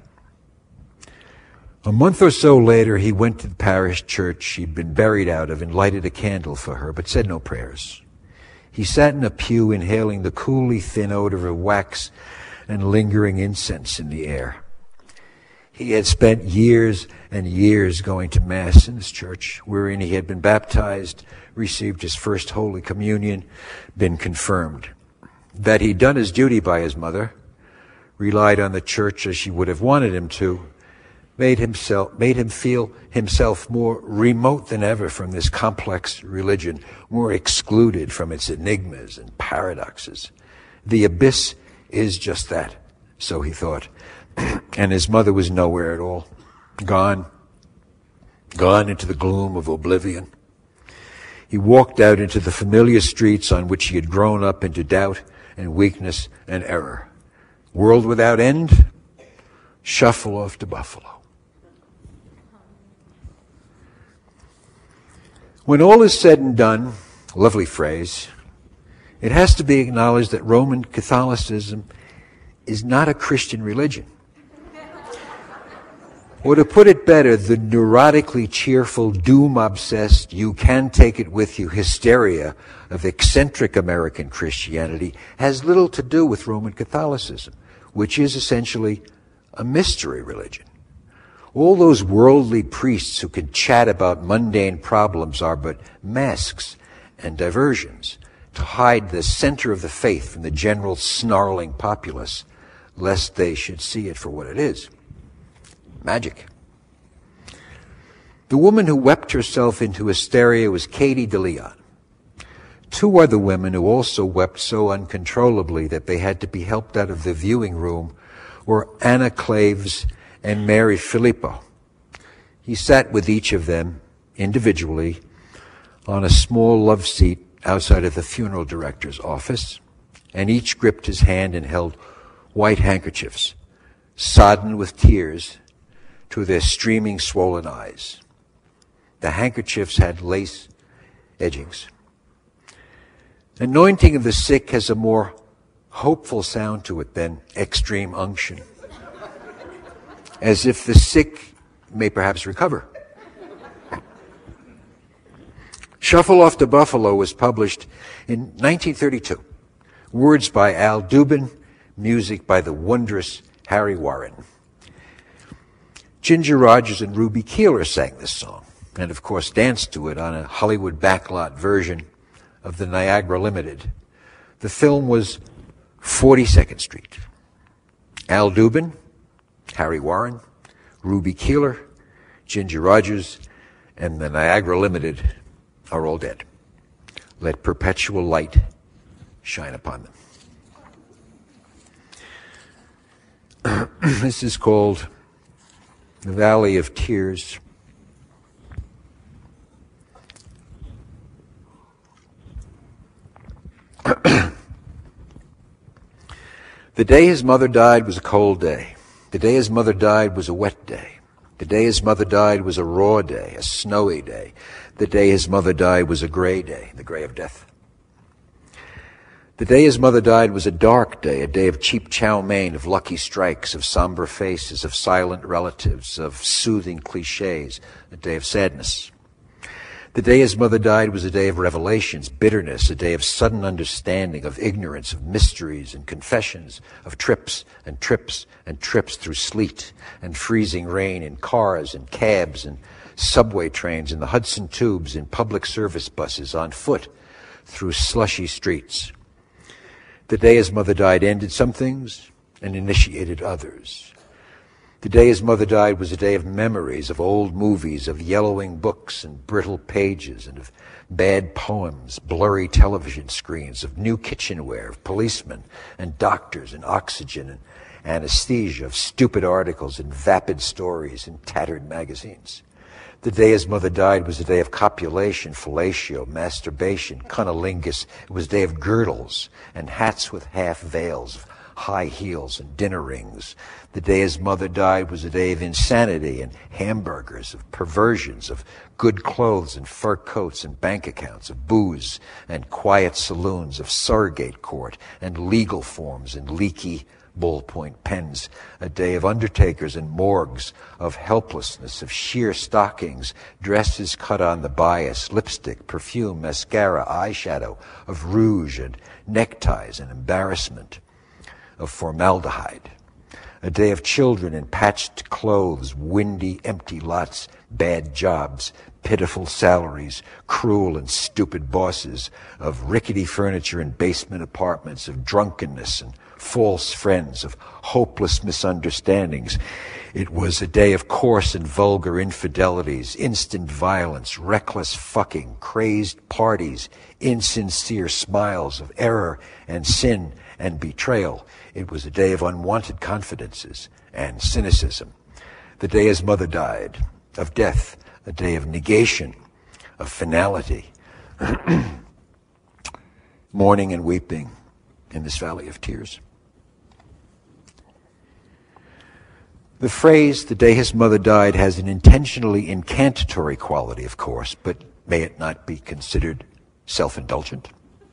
A month or so later, he went to the parish church she'd been buried out of and lighted a candle for her, but said no prayers. He sat in a pew inhaling the coolly thin odor of wax and lingering incense in the air. He had spent years and years going to Mass in his church, wherein he had been baptized, received his first Holy Communion, been confirmed. That he'd done his duty by his mother, relied on the church as she would have wanted him to, made him feel himself more remote than ever from this complex religion, more excluded from its enigmas and paradoxes. The abyss is just that, so he thought. And his mother was nowhere at all. Gone into the gloom of oblivion. He walked out into the familiar streets on which he had grown up into doubt and weakness and error. World without end, shuffle off to Buffalo. When all is said and done, lovely phrase, it has to be acknowledged that Roman Catholicism is not a Christian religion. Or to put it better, the neurotically cheerful, doom-obsessed, you can take it with you hysteria of eccentric American Christianity has little to do with Roman Catholicism, which is essentially a mystery religion. All those worldly priests who can chat about mundane problems are but masks and diversions to hide the center of the faith from the general snarling populace, lest they should see it for what it is. Magic. The woman who wept herself into hysteria was Katie DeLeon. Two other women who also wept so uncontrollably that they had to be helped out of the viewing room were Anna Claves and Mary Filippo. He sat with each of them individually on a small love seat outside of the funeral director's office, and each gripped his hand and held white handkerchiefs, sodden with tears, to their streaming, swollen eyes. The handkerchiefs had lace edgings. Anointing of the sick has a more hopeful sound to it than extreme unction, as if the sick may perhaps recover. Shuffle Off to Buffalo was published in 1932. Words by Al Dubin, music by the wondrous Harry Warren. Ginger Rogers and Ruby Keeler sang this song, and of course danced to it on a Hollywood backlot version of the Niagara Limited. The film was 42nd Street. Al Dubin, Harry Warren, Ruby Keeler, Ginger Rogers, and the Niagara Limited are all dead. Let perpetual light shine upon them. This is called The Valley of Tears. The day his mother died was a cold day. The day his mother died was a wet day. The day his mother died was a raw day, a snowy day. The day his mother died was a gray day, the gray of death. The day his mother died was a dark day, a day of cheap chow mein, of lucky strikes, of somber faces, of silent relatives, of soothing cliches, a day of sadness. The day his mother died was a day of revelations, bitterness, a day of sudden understanding, of ignorance, of mysteries and confessions, of trips and trips and trips through sleet and freezing rain in cars and cabs and subway trains, in the Hudson tubes, in public service buses, on foot, through slushy streets. The day his mother died ended some things and initiated others. The day his mother died was a day of memories, of old movies, of yellowing books and brittle pages, and of bad poems, blurry television screens, of new kitchenware, of policemen and doctors and oxygen and anesthesia, of stupid articles and vapid stories in tattered magazines. The day his mother died was a day of copulation, fellatio, masturbation, cunnilingus. It was a day of girdles and hats with half veils, of high heels and dinner rings. The day his mother died was a day of insanity and hamburgers, of perversions, of good clothes and fur coats and bank accounts, of booze and quiet saloons, of surrogate court and legal forms and leaky ballpoint pens, a day of undertakers and morgues, of helplessness, of sheer stockings, dresses cut on the bias, lipstick, perfume, mascara, eyeshadow, of rouge and neckties and embarrassment, of formaldehyde. A day of children in patched clothes, windy, empty lots, bad jobs, pitiful salaries, cruel and stupid bosses, of rickety furniture in basement apartments, of drunkenness and false friends, of hopeless misunderstandings. It was a day of coarse and vulgar infidelities, instant violence, reckless fucking, crazed parties, insincere smiles, of error and sin and betrayal. It was a day of unwanted confidences and cynicism. The day his mother died, of death, a day of negation, of finality, mourning and weeping in this valley of tears. The phrase, the day his mother died, has an intentionally incantatory quality, of course, but may it not be considered self-indulgent?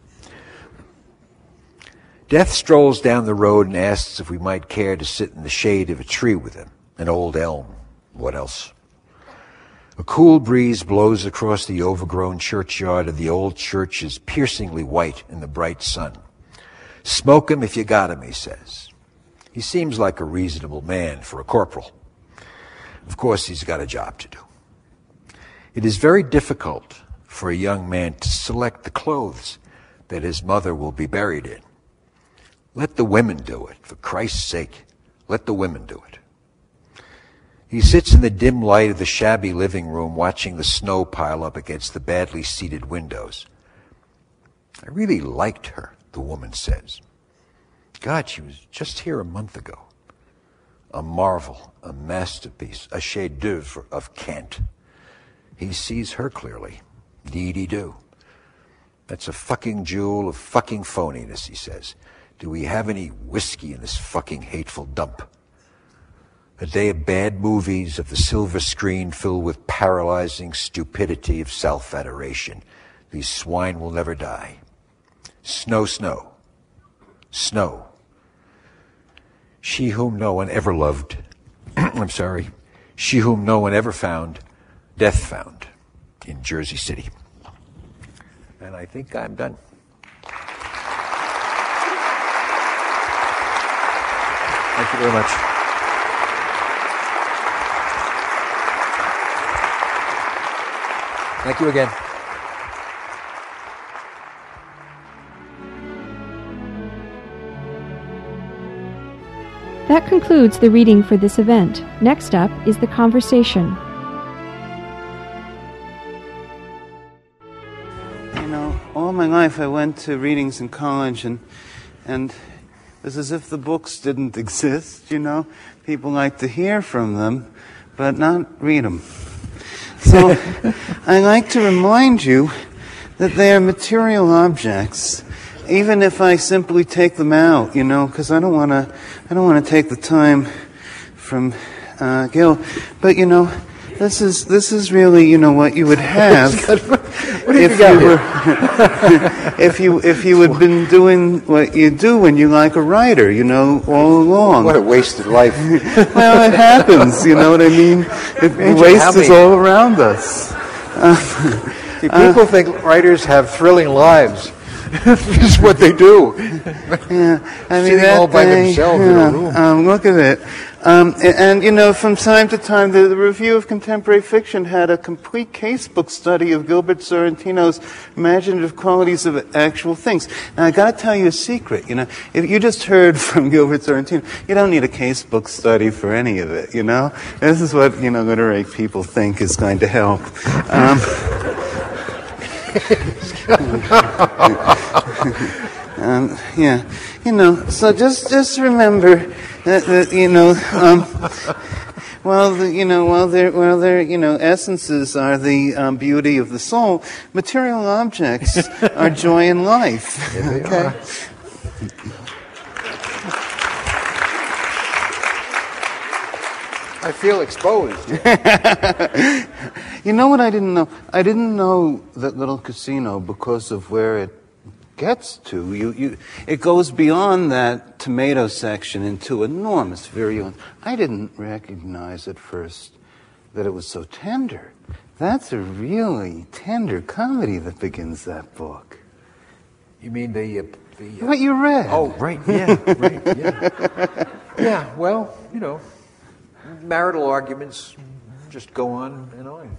Death strolls down the road and asks if we might care to sit in the shade of a tree with him, an old elm. What else? A cool breeze blows across the overgrown churchyard, and the old church is piercingly white in the bright sun. Smoke him if you got him, he says. He seems like a reasonable man for a corporal. Of course, he's got a job to do. It is very difficult for a young man to select the clothes that his mother will be buried in. Let the women do it. For Christ's sake, let the women do it. He sits in the dim light of the shabby living room watching the snow pile up against the badly seated windows. I really liked her, the woman says. God, she was just here a month ago. A marvel, a masterpiece, a chef-d'oeuvre of Kant. He sees her clearly. Dee-dee-do. That's a fucking jewel of fucking phoniness, he says. Do we have any whiskey in this fucking hateful dump? A day of bad movies, of the silver screen filled with paralyzing stupidity of self-adoration. These swine will never die. Snow, snow. Snow. She whom no one ever loved, she whom no one ever found, death found in Jersey City. And I think I'm done. Thank you very much. Thank you again. That concludes the reading for this event. Next up is the conversation. You know, all my life I went to readings in college and it was as if the books didn't exist, you know. People like to hear from them, but not read them. So I like to remind you that they are material objects, even if I simply take them out, you know, because I don't want to take the time from Gil. But you know, this is really, you know, what you would have if you had been doing what you do when you like a writer, you know, all along. What a wasted life. Well, it happens, you know what I mean? Waste is all around us. People think writers have thrilling lives. This is what they do. Yeah, I mean, sitting all by themselves in a room. Look at it. And, from time to time, the Review of Contemporary Fiction had a complete casebook study of Gilbert Sorrentino's imaginative qualities of actual things. Now, I got to tell you a secret. If you just heard from Gilbert Sorrentino, you don't need a casebook study for any of it. This is what going to make people think is going to help. So just remember that while essences are the beauty of the soul, material objects are joy in life. Okay. I feel exposed. You know what I didn't know? I didn't know that Little Casino because of where it gets to. It goes beyond that tomato section into enormous virulence. I didn't recognize at first that it was so tender. That's a really tender comedy that begins that book. You mean the what you read? Oh, right, yeah, right, yeah. Yeah, well, marital arguments just go on and on.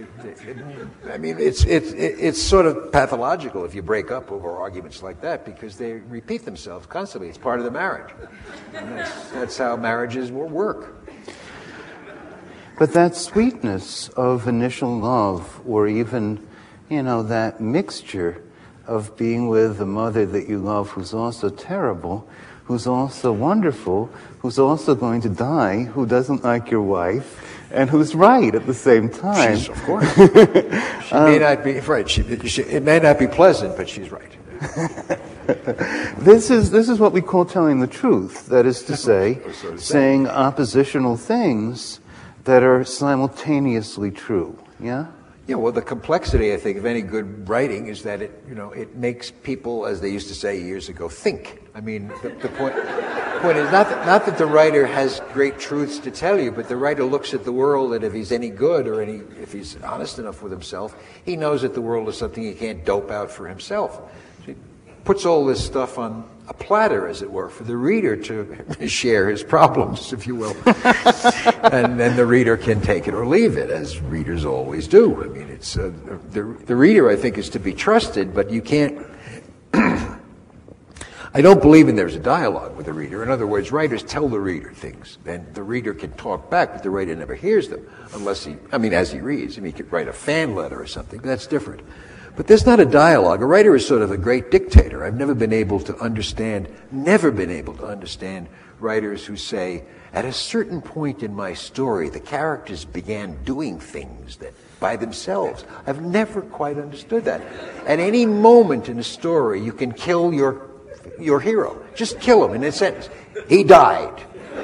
It's sort of pathological if you break up over arguments like that because they repeat themselves constantly. It's part of the marriage. And that's how marriages work. But that sweetness of initial love, or even, that mixture of being with a mother that you love who's also terrible, who's also wonderful, who's also going to die, who doesn't like your wife, and who's right at the same time. Of course. She may not be right. It may not be pleasant, but she's right. This is what we call telling the truth. That is to say, saying oppositional things that are simultaneously true. Yeah? Yeah, well, the complexity, I think, of any good writing is that it makes people, as they used to say years ago, think. I mean, the point is not that the writer has great truths to tell you, but the writer looks at the world, and if he's any good or if he's honest enough with himself, he knows that the world is something he can't dope out for himself. So he puts all this stuff on a platter, as it were, for the reader to share his problems, if you will. And then the reader can take it or leave it, as readers always do. I mean, it's the reader, I think, is to be trusted, but you can't... I don't believe in there's a dialogue with the reader. In other words, writers tell the reader things, and the reader can talk back, but the writer never hears them, unless as he reads. He could write a fan letter or something. That's different. But there's not a dialogue. A writer is sort of a great dictator. I've never been able to understand writers who say, at a certain point in my story, the characters began doing things that by themselves. I've never quite understood that. At any moment in a story, you can kill your hero. Just kill him in a sentence. He died.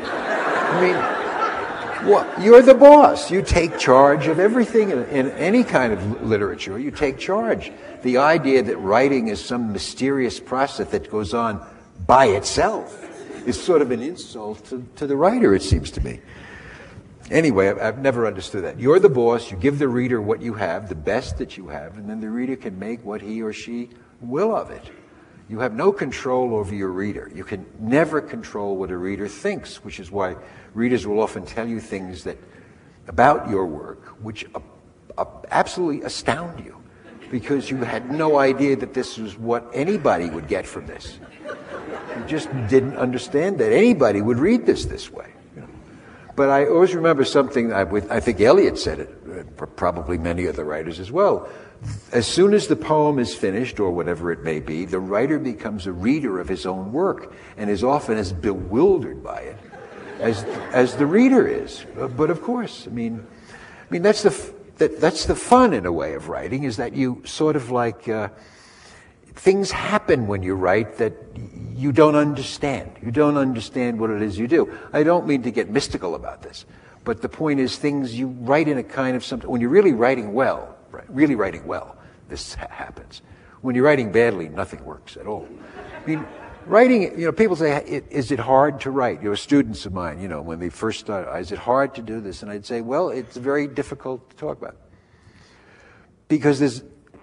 You're the boss. You take charge of everything in any kind of literature. You take charge. The idea that writing is some mysterious process that goes on by itself is sort of an insult to the writer, it seems to me. Anyway, I've never understood that. You're the boss. You give the reader what you have, the best that you have, and then the reader can make what he or she will of it. You have no control over your reader. You can never control what a reader thinks, which is why readers will often tell you things about your work which absolutely astound you, because you had no idea that this was what anybody would get from this. You just didn't understand that anybody would read this way. But I always remember something, I think Eliot said it, probably many other writers as well. As soon as the poem is finished, or whatever it may be, the writer becomes a reader of his own work and is often as bewildered by it as the reader is. But of course, that's the fun in a way of writing, is that you sort of things happen when you write that you don't understand. You don't understand what it is you do. I don't mean to get mystical about this, but the point is things you write in a kind of something. When you're really writing well, this happens. When you're writing badly, nothing works at all. Writing, people say, is it hard to write? Students of mine, when they first started, is it hard to do this? And I'd say, well, it's very difficult to talk about. Because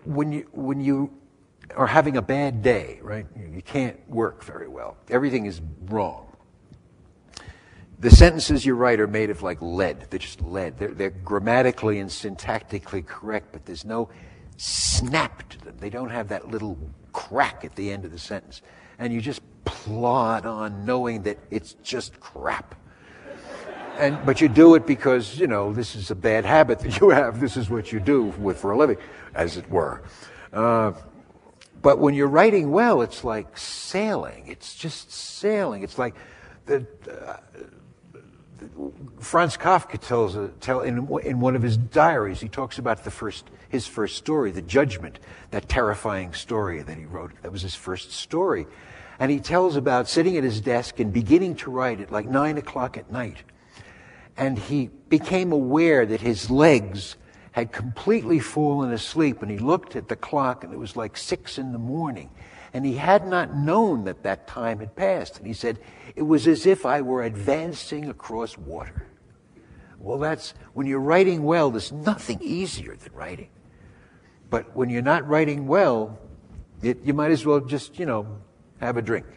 when you are having a bad day, right? You can't work very well. Everything is wrong. The sentences you write are made of like lead. They're just lead. They're grammatically and syntactically correct, but there's no snap to them. They don't have that little crack at the end of the sentence. And you just plod on knowing that it's just crap. But you do it because, this is a bad habit that you have. This is what you do for a living, as it were. But when you're writing well, it's like sailing. It's just sailing. It's like Franz Kafka tells in one of his diaries, he talks about his first story, The Judgment, that terrifying story that he wrote. That was his first story. And he tells about sitting at his desk and beginning to write at like 9 o'clock at night. And he became aware that his legs had completely fallen asleep, and he looked at the clock, and it was like 6 a.m. And he had not known that time had passed. And he said, it was as if I were advancing across water. Well, when you're writing well, there's nothing easier than writing. But when you're not writing well, you might as well just, have a drink.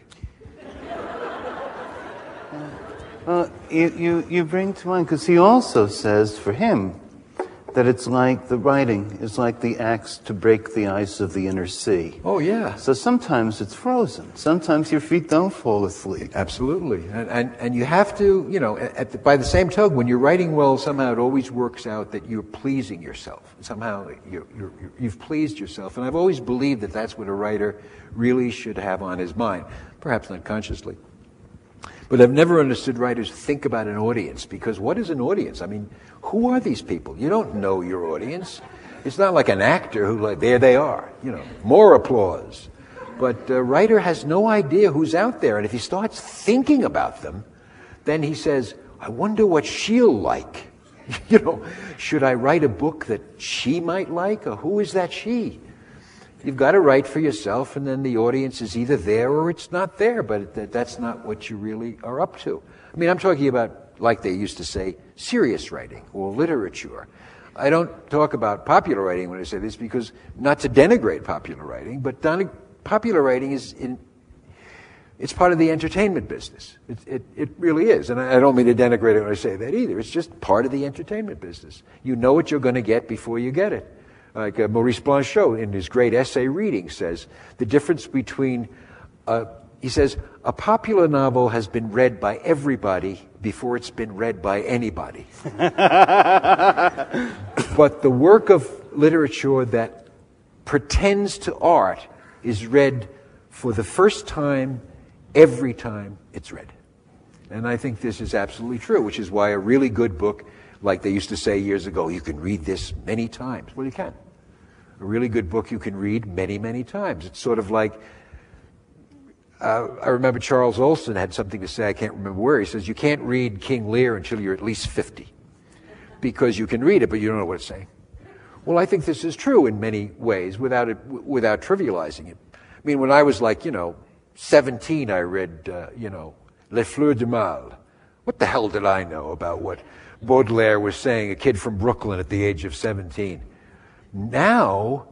Well, you bring to mind, because he also says for him that it's like the writing is like the axe to break the ice of the inner sea. Oh, yeah. So sometimes it's frozen. Sometimes your feet don't fall asleep. Absolutely. And you have to, by the same token, when you're writing well, somehow it always works out that you're pleasing yourself. Somehow you've pleased yourself. And I've always believed that that's what a writer really should have on his mind, perhaps not consciously. But I've never understood writers think about an audience, because what is an audience? I mean, who are these people? You don't know your audience. It's not like an actor who, there they are, more applause. But a writer has no idea who's out there. And if he starts thinking about them, then he says, I wonder what she'll like. Should I write a book that she might like? Or who is that she? You've got to write for yourself, and then the audience is either there or it's not there, but that's not what you really are up to. I mean, I'm talking about, like they used to say, serious writing or literature. I don't talk about popular writing when I say this, because not to denigrate popular writing, but popular writing it's part of the entertainment business. It really is. And I don't mean to denigrate it when I say that either. It's just part of the entertainment business. You know what you're going to get before you get it. Like Maurice Blanchot, in his great essay Reading, says, the difference between, he says, a popular novel has been read by everybody before it's been read by anybody. But the work of literature that pretends to art is read for the first time every time it's read. And I think this is absolutely true, which is why a really good book, like they used to say years ago, you can read this many times. Well, you can. A really good book you can read many, many times. It's sort of like, I remember Charles Olson had something to say, I can't remember where. He says, you can't read King Lear until you're at least 50. Because you can read it, but you don't know what it's saying. Well, I think this is true in many ways, without trivializing it. I mean, when I was 17, I read, Les Fleurs du Mal. What the hell did I know about what Baudelaire was saying, a kid from Brooklyn at the age of 17? Now,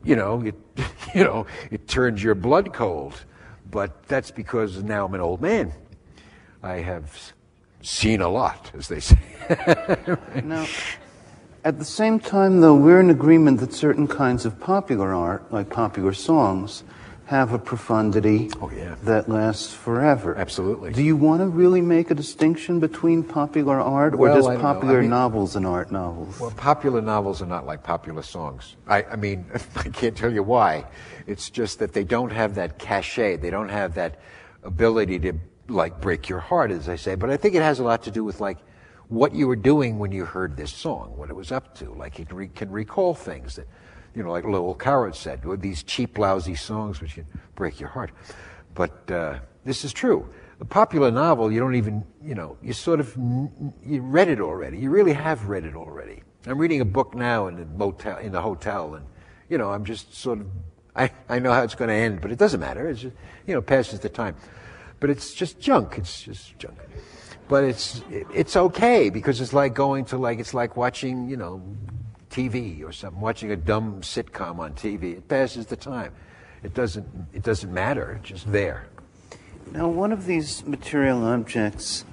it turns your blood cold. But that's because now I'm an old man. I have seen a lot, as they say. Now, at the same time, though, we're in agreement that certain kinds of popular art, like popular songs, have a profundity that lasts forever. Absolutely. Do you want to really make a distinction between popular art or just popular novels and art novels? Well, popular novels are not like popular songs. I mean, I can't tell you why. It's just that they don't have that cachet. They don't have that ability to, break your heart, as I say. But I think it has a lot to do with, what you were doing when you heard this song, what it was up to. You can recall things that, like Lowell Coward said, these cheap, lousy songs which can break your heart. But this is true. A popular novel, you don't even, you read it already. You really have read it already. I'm reading a book now in the hotel, and, I'm just sort of, I know how it's going to end, but it doesn't matter. It's just, passes the time. But it's just junk. It's just junk. But it's okay, because it's like going to, it's like watching, TV or something, watching a dumb sitcom on TV. It passes the time. It doesn't matter. It's just there. Now, one of these material objects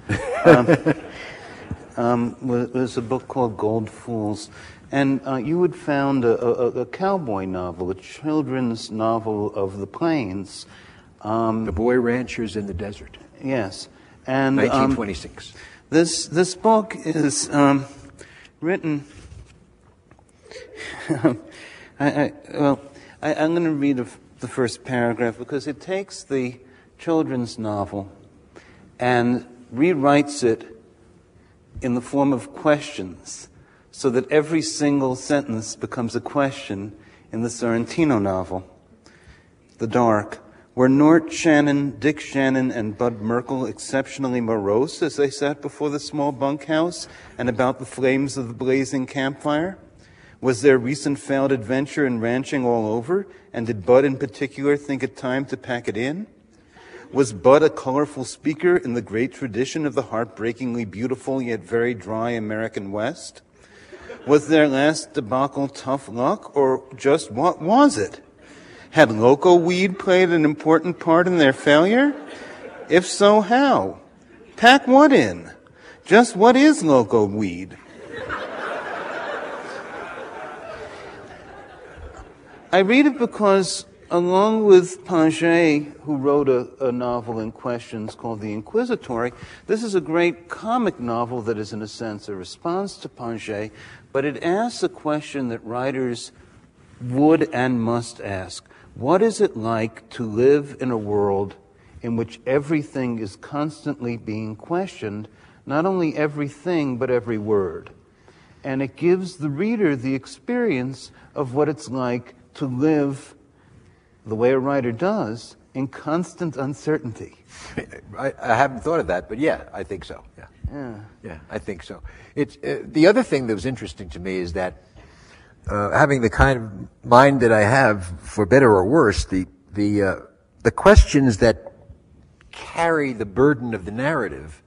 was a book called Gold Fools, and you had found a cowboy novel, a children's novel of the plains. The Boy Ranchers in the Desert. Yes. And 1926. This book is written. I'm going to read the first paragraph because it takes the children's novel and rewrites it in the form of questions, so that every single sentence becomes a question in the Sorrentino novel. The Dark. Were Nort Shannon, Dick Shannon, and Bud Merkle exceptionally morose as they sat before the small bunkhouse and about the flames of the blazing campfire? Was their recent failed adventure in ranching all over, and did Bud in particular think it time to pack it in? Was Bud a colorful speaker in the great tradition of the heartbreakingly beautiful yet very dry American West? Was their last debacle tough luck, or just what was it? Had loco weed played an important part in their failure? If so, how? Pack what in? Just what is loco weed? I read it because, along with Paget, who wrote a novel in questions called The Inquisitory, this is a great comic novel that is, in a sense, a response to Paget, but it asks a question that writers would and must ask. What is it like to live in a world in which everything is constantly being questioned, not only everything, but every word? And it gives the reader the experience of what it's like to live the way a writer does, in constant uncertainty. I haven't thought of that, but yeah, I think so. Yeah, I think so. It's the other thing that was interesting to me is that having the kind of mind that I have, for better or worse, the questions that carry the burden of the narrative.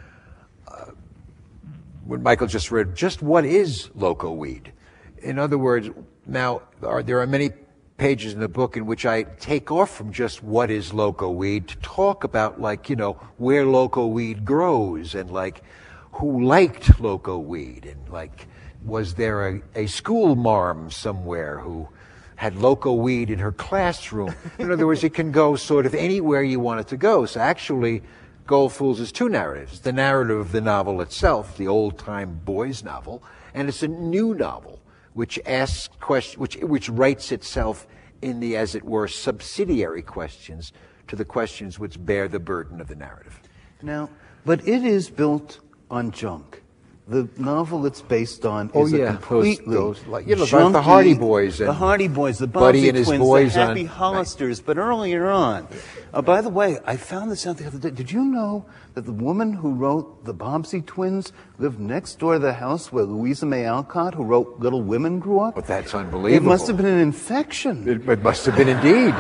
When Michael just read, just what is loco weed? In other words, now there are many pages in the book in which I take off from just what is loco weed to talk about, like, where loco weed grows, and like who liked loco weed, and like was there a school marm somewhere who had loco weed in her classroom? In other words, it can go sort of anywhere you want it to go. So actually, Gold Fools is two narratives: the narrative of the novel itself, the old-time boys' novel, and it's a new novel which asks questions, which writes itself in the, as it were, subsidiary questions to the questions which bear the burden of the narrative. Now, but it is built on junk. The novel it's based on is a completely junky, the Hardy Boys, the Hardy Boys, the Buddy Bobbsey and his twins, boys, the Happy on, Hollisters. Right. But earlier on, by the way, I found this out the other day. Did you know that the woman who wrote the Bobbsey twins lived next door to the house where Louisa May Alcott, who wrote Little Women, grew up? But that's unbelievable. It must have been an infection. It must have been indeed.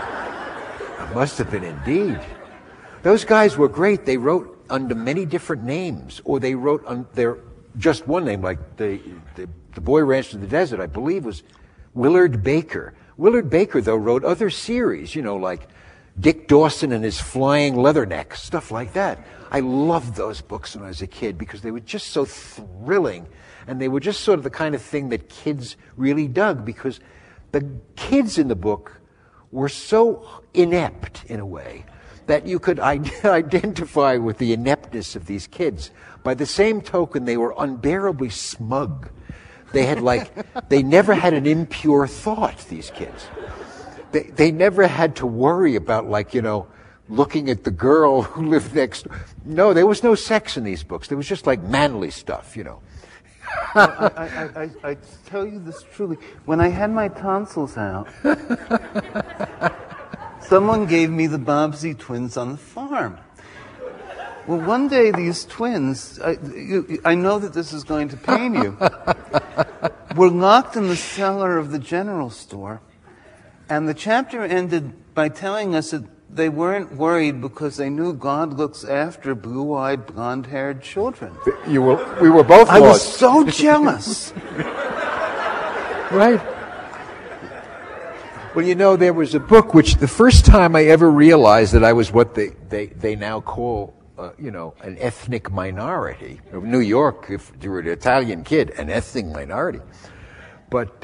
It must have been indeed. Those guys were great. They wrote under many different names, or they wrote on their just one name, like the Boy Rancher in the Desert, I believe, was Willard Baker. Willard Baker, though, wrote other series, like Dick Dawson and his Flying Leatherneck, stuff like that. I loved those books when I was a kid because they were just so thrilling, and they were just sort of the kind of thing that kids really dug, because the kids in the book were so inept in a way that you could identify with the ineptness of these kids. By the same token, they were unbearably smug. They never had an impure thought, these kids. They never had to worry about, looking at the girl who lived next door. No, there was no sex in these books. There was just manly stuff, I tell you this truly. When I had my tonsils out, someone gave me the Bobbsey twins on the farm. Well, one day these twins, I know that this is going to pain you, were locked in the cellar of the general store, and the chapter ended by telling us that they weren't worried because they knew God looks after blue-eyed, blonde-haired children. We were both lost. I was so jealous. Right? Well, you know, there was a book which the first time I ever realized that I was what they now call, an ethnic minority. In New York, if you were an Italian kid, an ethnic minority. But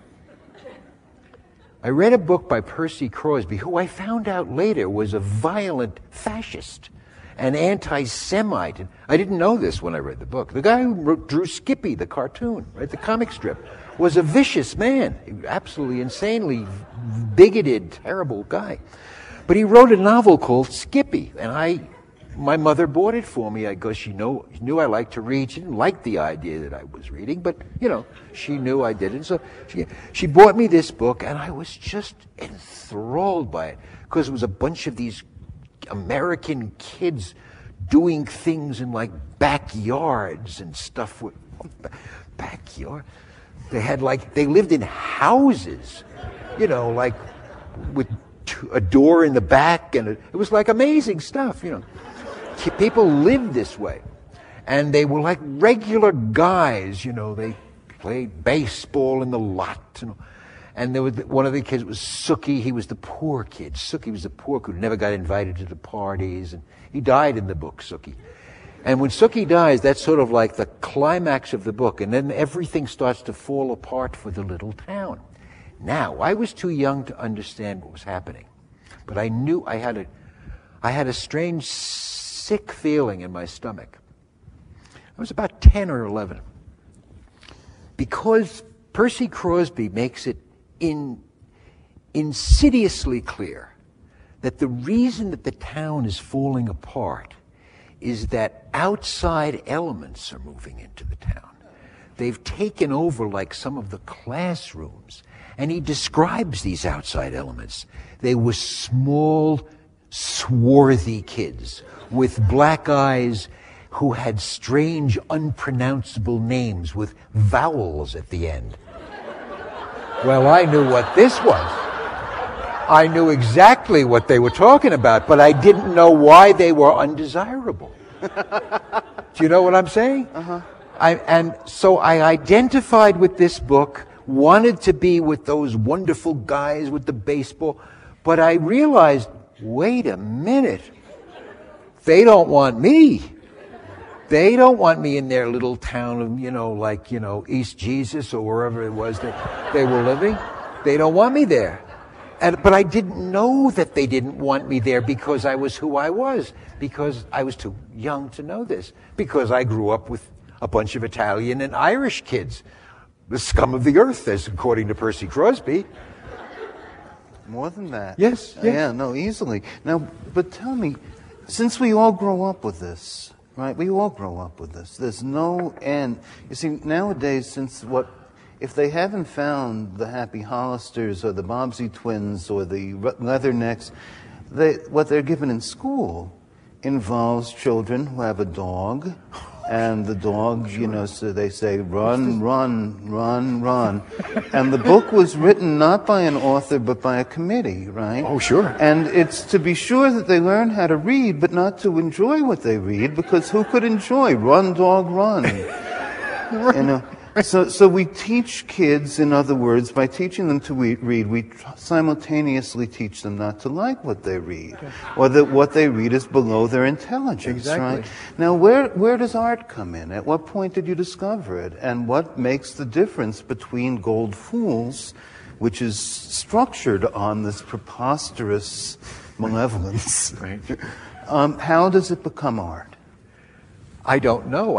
I read a book by Percy Crosby, who I found out later was a violent fascist, an anti-Semite. And I didn't know this when I read the book. The guy who drew Skippy, the cartoon, right, the comic strip, was a vicious man, absolutely insanely bigoted, terrible guy. But he wrote a novel called Skippy, and my mother bought it for me. I guess she knew I liked to read. She didn't like the idea that I was reading, but, she knew I did it. So she bought me this book, and I was just enthralled by it, because it was a bunch of these American kids doing things in, like, backyards and stuff. Backyard? They lived in houses, like with a door in the back, and it was like amazing stuff, People lived this way. And they were like regular guys, they played baseball in the lot, And there was one of the kids was Sookie. He was the poor kid. Sookie was the poor kid who never got invited to the parties, and he died in the book, Sookie. And when Sookie dies, that's sort of like the climax of the book, and then everything starts to fall apart for the little town. Now, I was too young to understand what was happening, but I knew I had a strange, sick feeling in my stomach. I was about 10 or 11. Because Percy Crosby makes it insidiously clear that the reason that the town is falling apart is that outside elements are moving into the town. They've taken over like some of the classrooms. And he describes these outside elements. They were small, swarthy kids with black eyes who had strange, unpronounceable names with vowels at the end. Well, I knew what this was. I knew exactly what they were talking about, but I didn't know why they were undesirable. Do you know what I'm saying? Uh-huh. And so I identified with this book, wanted to be with those wonderful guys with the baseball, but I realized, wait a minute, they don't want me. They don't want me in their little town of, East Jesus or wherever it was that they were living. They don't want me there. But I didn't know that they didn't want me there because I was who I was, because I was too young to know this, because I grew up with a bunch of Italian and Irish kids, the scum of the earth, as according to Percy Crosby. More than that. Yes. Yeah, no, easily. Now, but tell me, since we all grow up with this, right? We all grow up with this. There's no end. You see, nowadays, if they haven't found the Happy Hollisters or the Bobbsey Twins or the Leathernecks, what they're given in school involves children who have a dog, and the dog, so they say, run, run, run, run. And the book was written not by an author, but by a committee, right? Oh, sure. And it's to be sure that they learn how to read, but not to enjoy what they read, because who could enjoy? Run, dog, run. Right. So we teach kids, in other words, by teaching them to read, we simultaneously teach them not to like what they read, or that what they read is below their intelligence, exactly. Right? Now, where does art come in? At what point did you discover it? And what makes the difference between Gold Fools, which is structured on this preposterous malevolence? Right. How does it become art? I don't know. I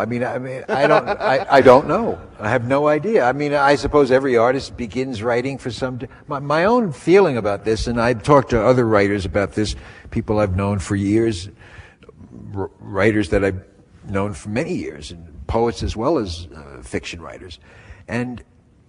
don't know. I have no idea. I suppose every artist begins writing for my own feeling about this, and I've talked to other writers about this, people I've known for years, writers that I've known for many years, and poets as well as fiction writers. And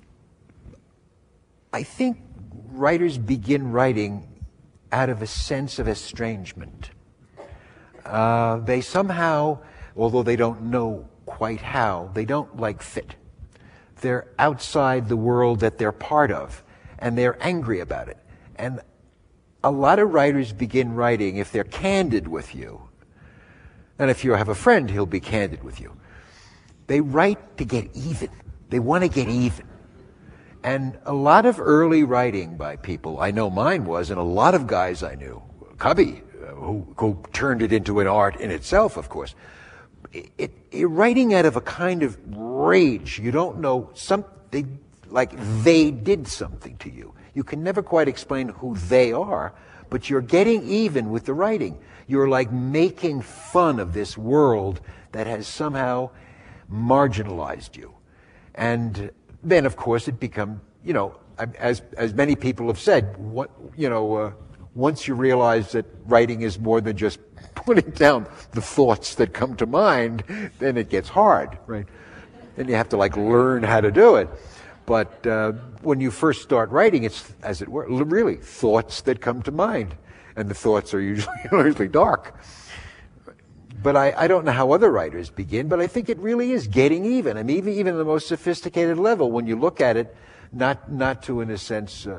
I think writers begin writing out of a sense of estrangement. They somehow, although they don't know quite how, they don't fit. They're outside the world that they're part of, and they're angry about it. And a lot of writers begin writing, if they're candid with you, and if you have a friend, he'll be candid with you. They write to get even. They want to get even. And a lot of early writing by people, I know mine was, and a lot of guys I knew, Cubby, who turned it into an art in itself, of course. You're writing out of a kind of rage. You don't know something, like they did something to you. You can never quite explain who they are, but you're getting even with the writing. You're like making fun of this world that has somehow marginalized you. And then, of course, it becomes, as many people have said, once you realize that writing is more than just putting down the thoughts that come to mind, then it gets hard, right? Then you have to learn how to do it. But when you first start writing, it's, as it were, really thoughts that come to mind. And the thoughts are usually dark. But I don't know how other writers begin, but I think it really is getting even. I mean, even at the most sophisticated level, when you look at it, not to, in a sense,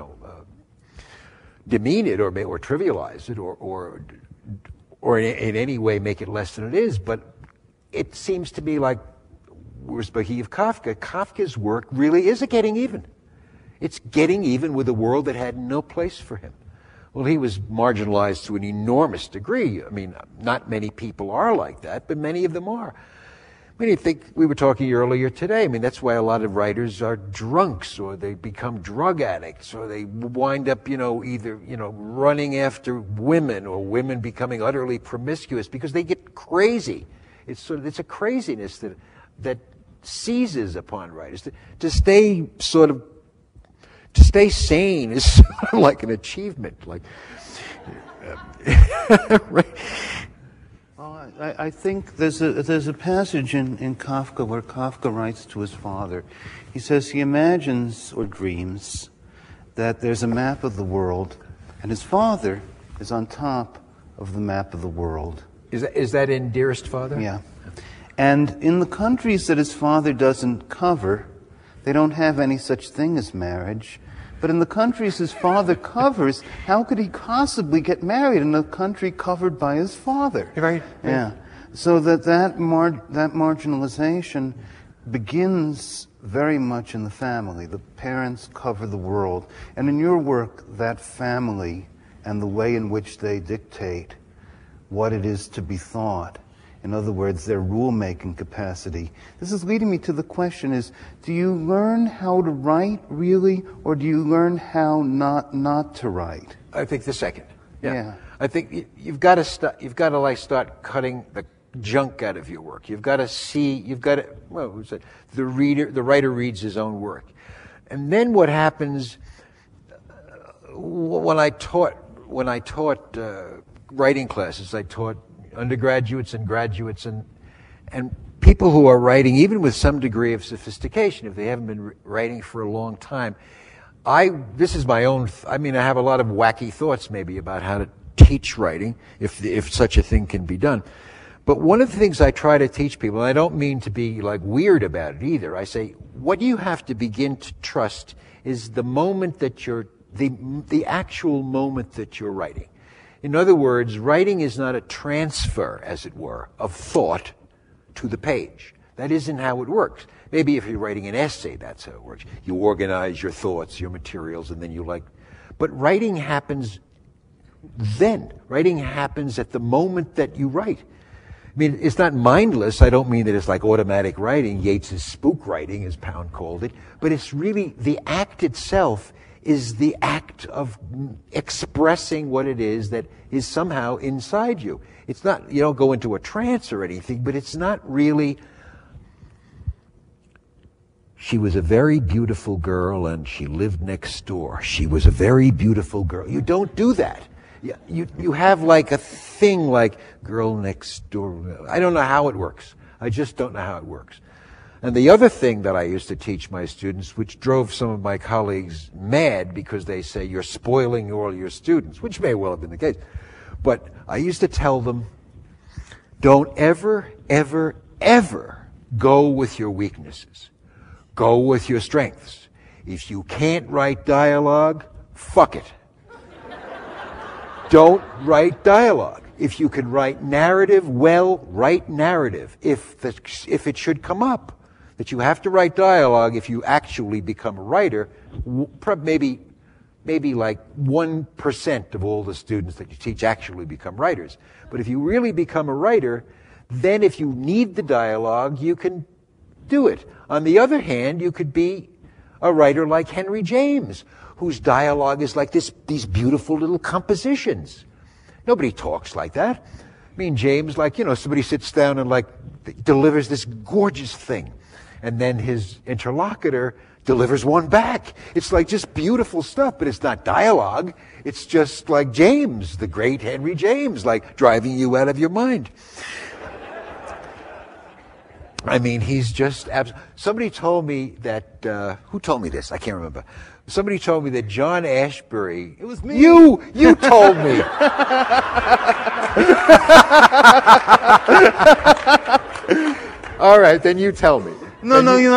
demean it or trivialize it or in any way make it less than it is, but it seems to be like, we're speaking of Kafka, Kafka's work really is a getting even. It's getting even with a world that had no place for him. Well, he was marginalized to an enormous degree. I mean, not many people are like that, but many of them are. I mean, I think we were talking earlier today. I mean, that's why a lot of writers are drunks, or they become drug addicts, or they wind up, either, running after women, or women becoming utterly promiscuous because they get crazy. It's a craziness that seizes upon writers. To stay sane is sort of like an achievement. Right? Well, I think there's a passage in Kafka where Kafka writes to his father. He says he imagines or dreams that there's a map of the world, and his father is on top of the map of the world. Is that in Dearest Father? Yeah. And in the countries that his father doesn't cover, they don't have any such thing as marriage. But in the countries his father covers, how could he possibly get married in a country covered by his father? Right. Yeah. So that marginalization begins very much in the family. The parents cover the world. And in your work, that family and the way in which they dictate what it is to be thought, in other words, their rule-making capacity. This is leading me to the question is, do you learn how to write, really, or do you learn how not to write? I think the second. Yeah. I think you've got to start cutting the junk out of your work. You've got to the writer reads his own work. And then what happens when I taught writing classes, I taught undergraduates and graduates and people who are writing, even with some degree of sophistication, if they haven't been writing for a long time. This is my own, I have a lot of wacky thoughts maybe about how to teach writing, if such a thing can be done. But one of the things I try to teach people, and I don't mean to be weird about it either, I say, what you have to begin to trust is the moment that the actual moment that you're writing. In other words, writing is not a transfer, as it were, of thought to the page. That isn't how it works. Maybe if you're writing an essay, that's how it works. You organize your thoughts, your materials, and then but writing happens then. Writing happens at the moment that you write. It's not mindless. I don't mean that it's like automatic writing. Yeats's spook writing, as Pound called it. But it's really the act itself is the act of expressing what it is that is somehow inside you. It's not, you don't go into a trance or anything, but it's not really, she was a very beautiful girl and she lived next door. She was a very beautiful girl. You don't do that. You have a thing like girl next door. I don't know how it works. I just don't know how it works. And the other thing that I used to teach my students, which drove some of my colleagues mad because they say you're spoiling all your students, which may well have been the case. But I used to tell them, don't ever, ever, ever go with your weaknesses. Go with your strengths. If you can't write dialogue, fuck it. Don't write dialogue. If you can write narrative, well, write narrative. If it should come up, that you have to write dialogue if you actually become a writer. Maybe like 1% of all the students that you teach actually become writers. But if you really become a writer, then if you need the dialogue, you can do it. On the other hand, you could be a writer like Henry James, whose dialogue is like these beautiful little compositions. Nobody talks like that. I mean, James, like, somebody sits down and like delivers this gorgeous thing, and then his interlocutor delivers one back. It's like just beautiful stuff, but it's not dialogue. It's just like James, the great Henry James, like driving you out of your mind. I mean, he's just somebody told me that, who told me this? I can't remember. Somebody told me that John Ashbery. It was me. You told me. All right, then you tell me. No.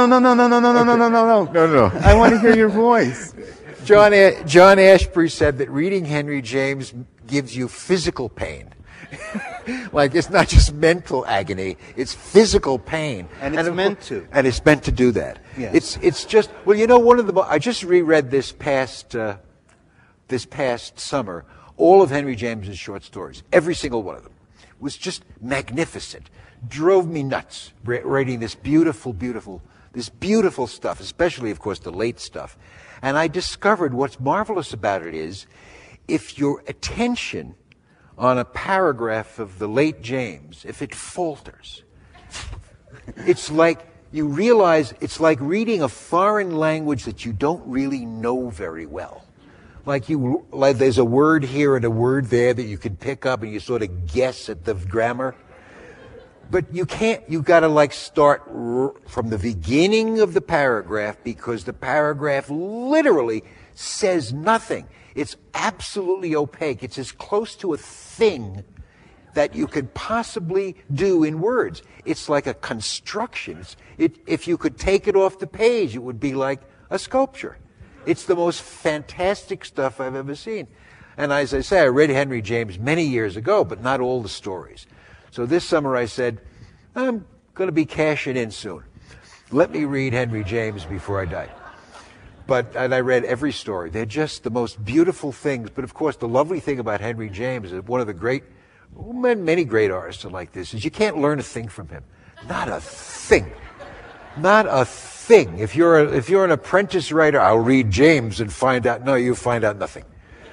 I want to hear your voice. John Ashbery said that reading Henry James gives you physical pain. Like, it's not just mental agony, it's physical pain. And it's meant to. And it's meant to do that. Yes. It's just, well, I just reread this past summer, all of Henry James's short stories. Every single one of them was just magnificent. Drove me nuts, writing this beautiful stuff, especially, of course, the late stuff. And I discovered what's marvelous about it is, if your attention on a paragraph of the late James, if it falters, it's like you realize it's like reading a foreign language that you don't really know very well. Like there's a word here and a word there that you can pick up and you sort of guess at the grammar. But you can't, you gotta like start from the beginning of the paragraph, because the paragraph literally says nothing. It's absolutely opaque. It's as close to a thing that you could possibly do in words. It's like a construction. If you could take it off the page, it would be like a sculpture. It's the most fantastic stuff I've ever seen. And as I say, I read Henry James many years ago, but not all the stories. So this summer I said, I'm going to be cashing in soon. Let me read Henry James before I die. And I read every story. They're just the most beautiful things. But of course, the lovely thing about Henry James is one of the many great artists are like this, is you can't learn a thing from him. Not a thing. Not a thing. If you're an apprentice writer, I'll read James and find out. No, you find out nothing.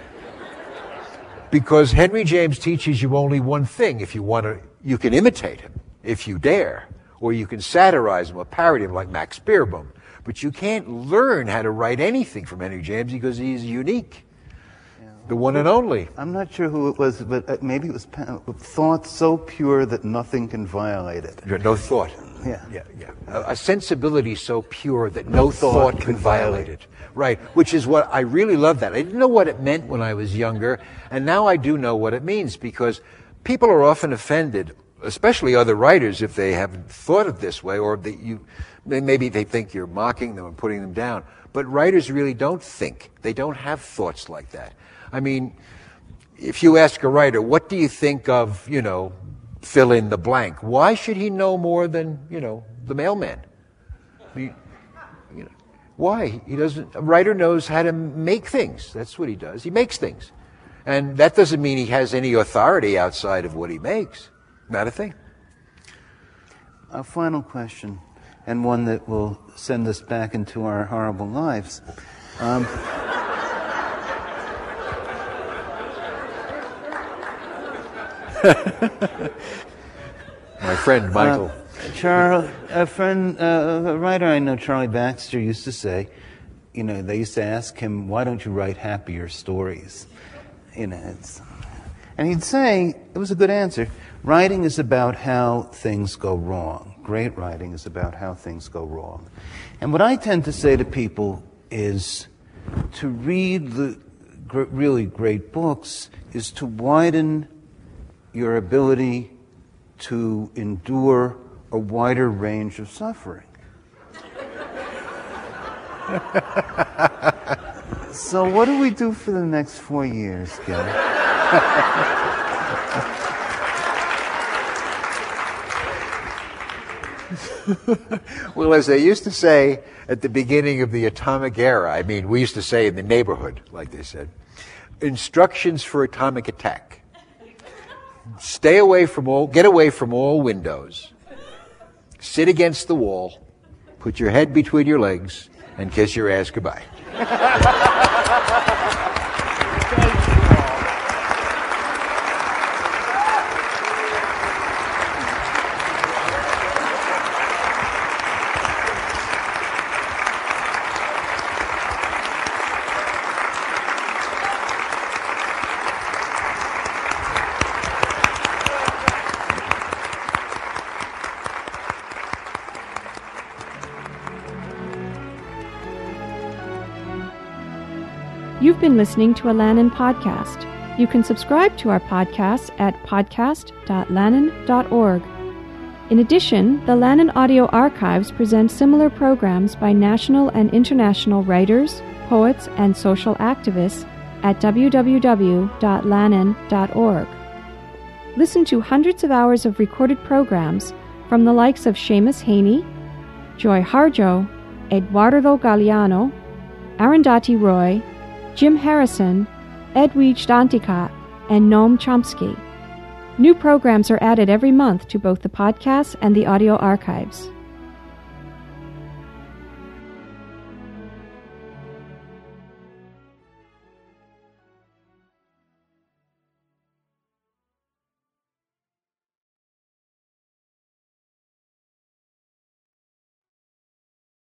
Because Henry James teaches you only one thing. If you want to, you can imitate him, if you dare. Or you can satirize him or parody him like Max Beerbohm. But you can't learn how to write anything from Henry James because he's unique. The one and only. I'm not sure who it was, but maybe it was thought so pure that nothing can violate it. No thought. Yeah. A sensibility so pure that no thought can violate it. Right, which is what I really love that. I didn't know what it meant when I was younger, and now I do know what it means, because people are often offended, especially other writers, if they haven't thought it this way, or maybe they think you're mocking them and putting them down. But writers really don't think. They don't have thoughts like that. I mean, if you ask a writer, what do you think of, fill in the blank? Why should he know more than, the mailman? Why? A writer knows how to make things. That's what he does. He makes things. And that doesn't mean he has any authority outside of what he makes. Not a thing. A final question, and one that will send us back into our horrible lives. My friend Michael. A writer I know, Charlie Baxter, used to say, they used to ask him, why don't you write happier stories? And he'd say, it was a good answer, writing is about how things go wrong. Great writing is about how things go wrong. And what I tend to say to people is, to read the really great books is to widen your ability to endure a wider range of suffering. So what do we do for the next 4 years, Gil? Well, as they used to say at the beginning of the atomic era, I mean, we used to say in the neighborhood, like they said, instructions for atomic attack. Get away from all windows. Sit against the wall, put your head between your legs, and kiss your ass goodbye. You've been listening to a Lannan podcast. You can subscribe to our podcast at podcast.lannan.org. In addition, the Lannan Audio Archives present similar programs by national and international writers, poets, and social activists at www.lannan.org. Listen to hundreds of hours of recorded programs from the likes of Seamus Haney, Joy Harjo, Eduardo Galeano, Arundhati Roy, Jim Harrison, Edwidge Danticat, and Noam Chomsky. New programs are added every month to both the podcast and the audio archives.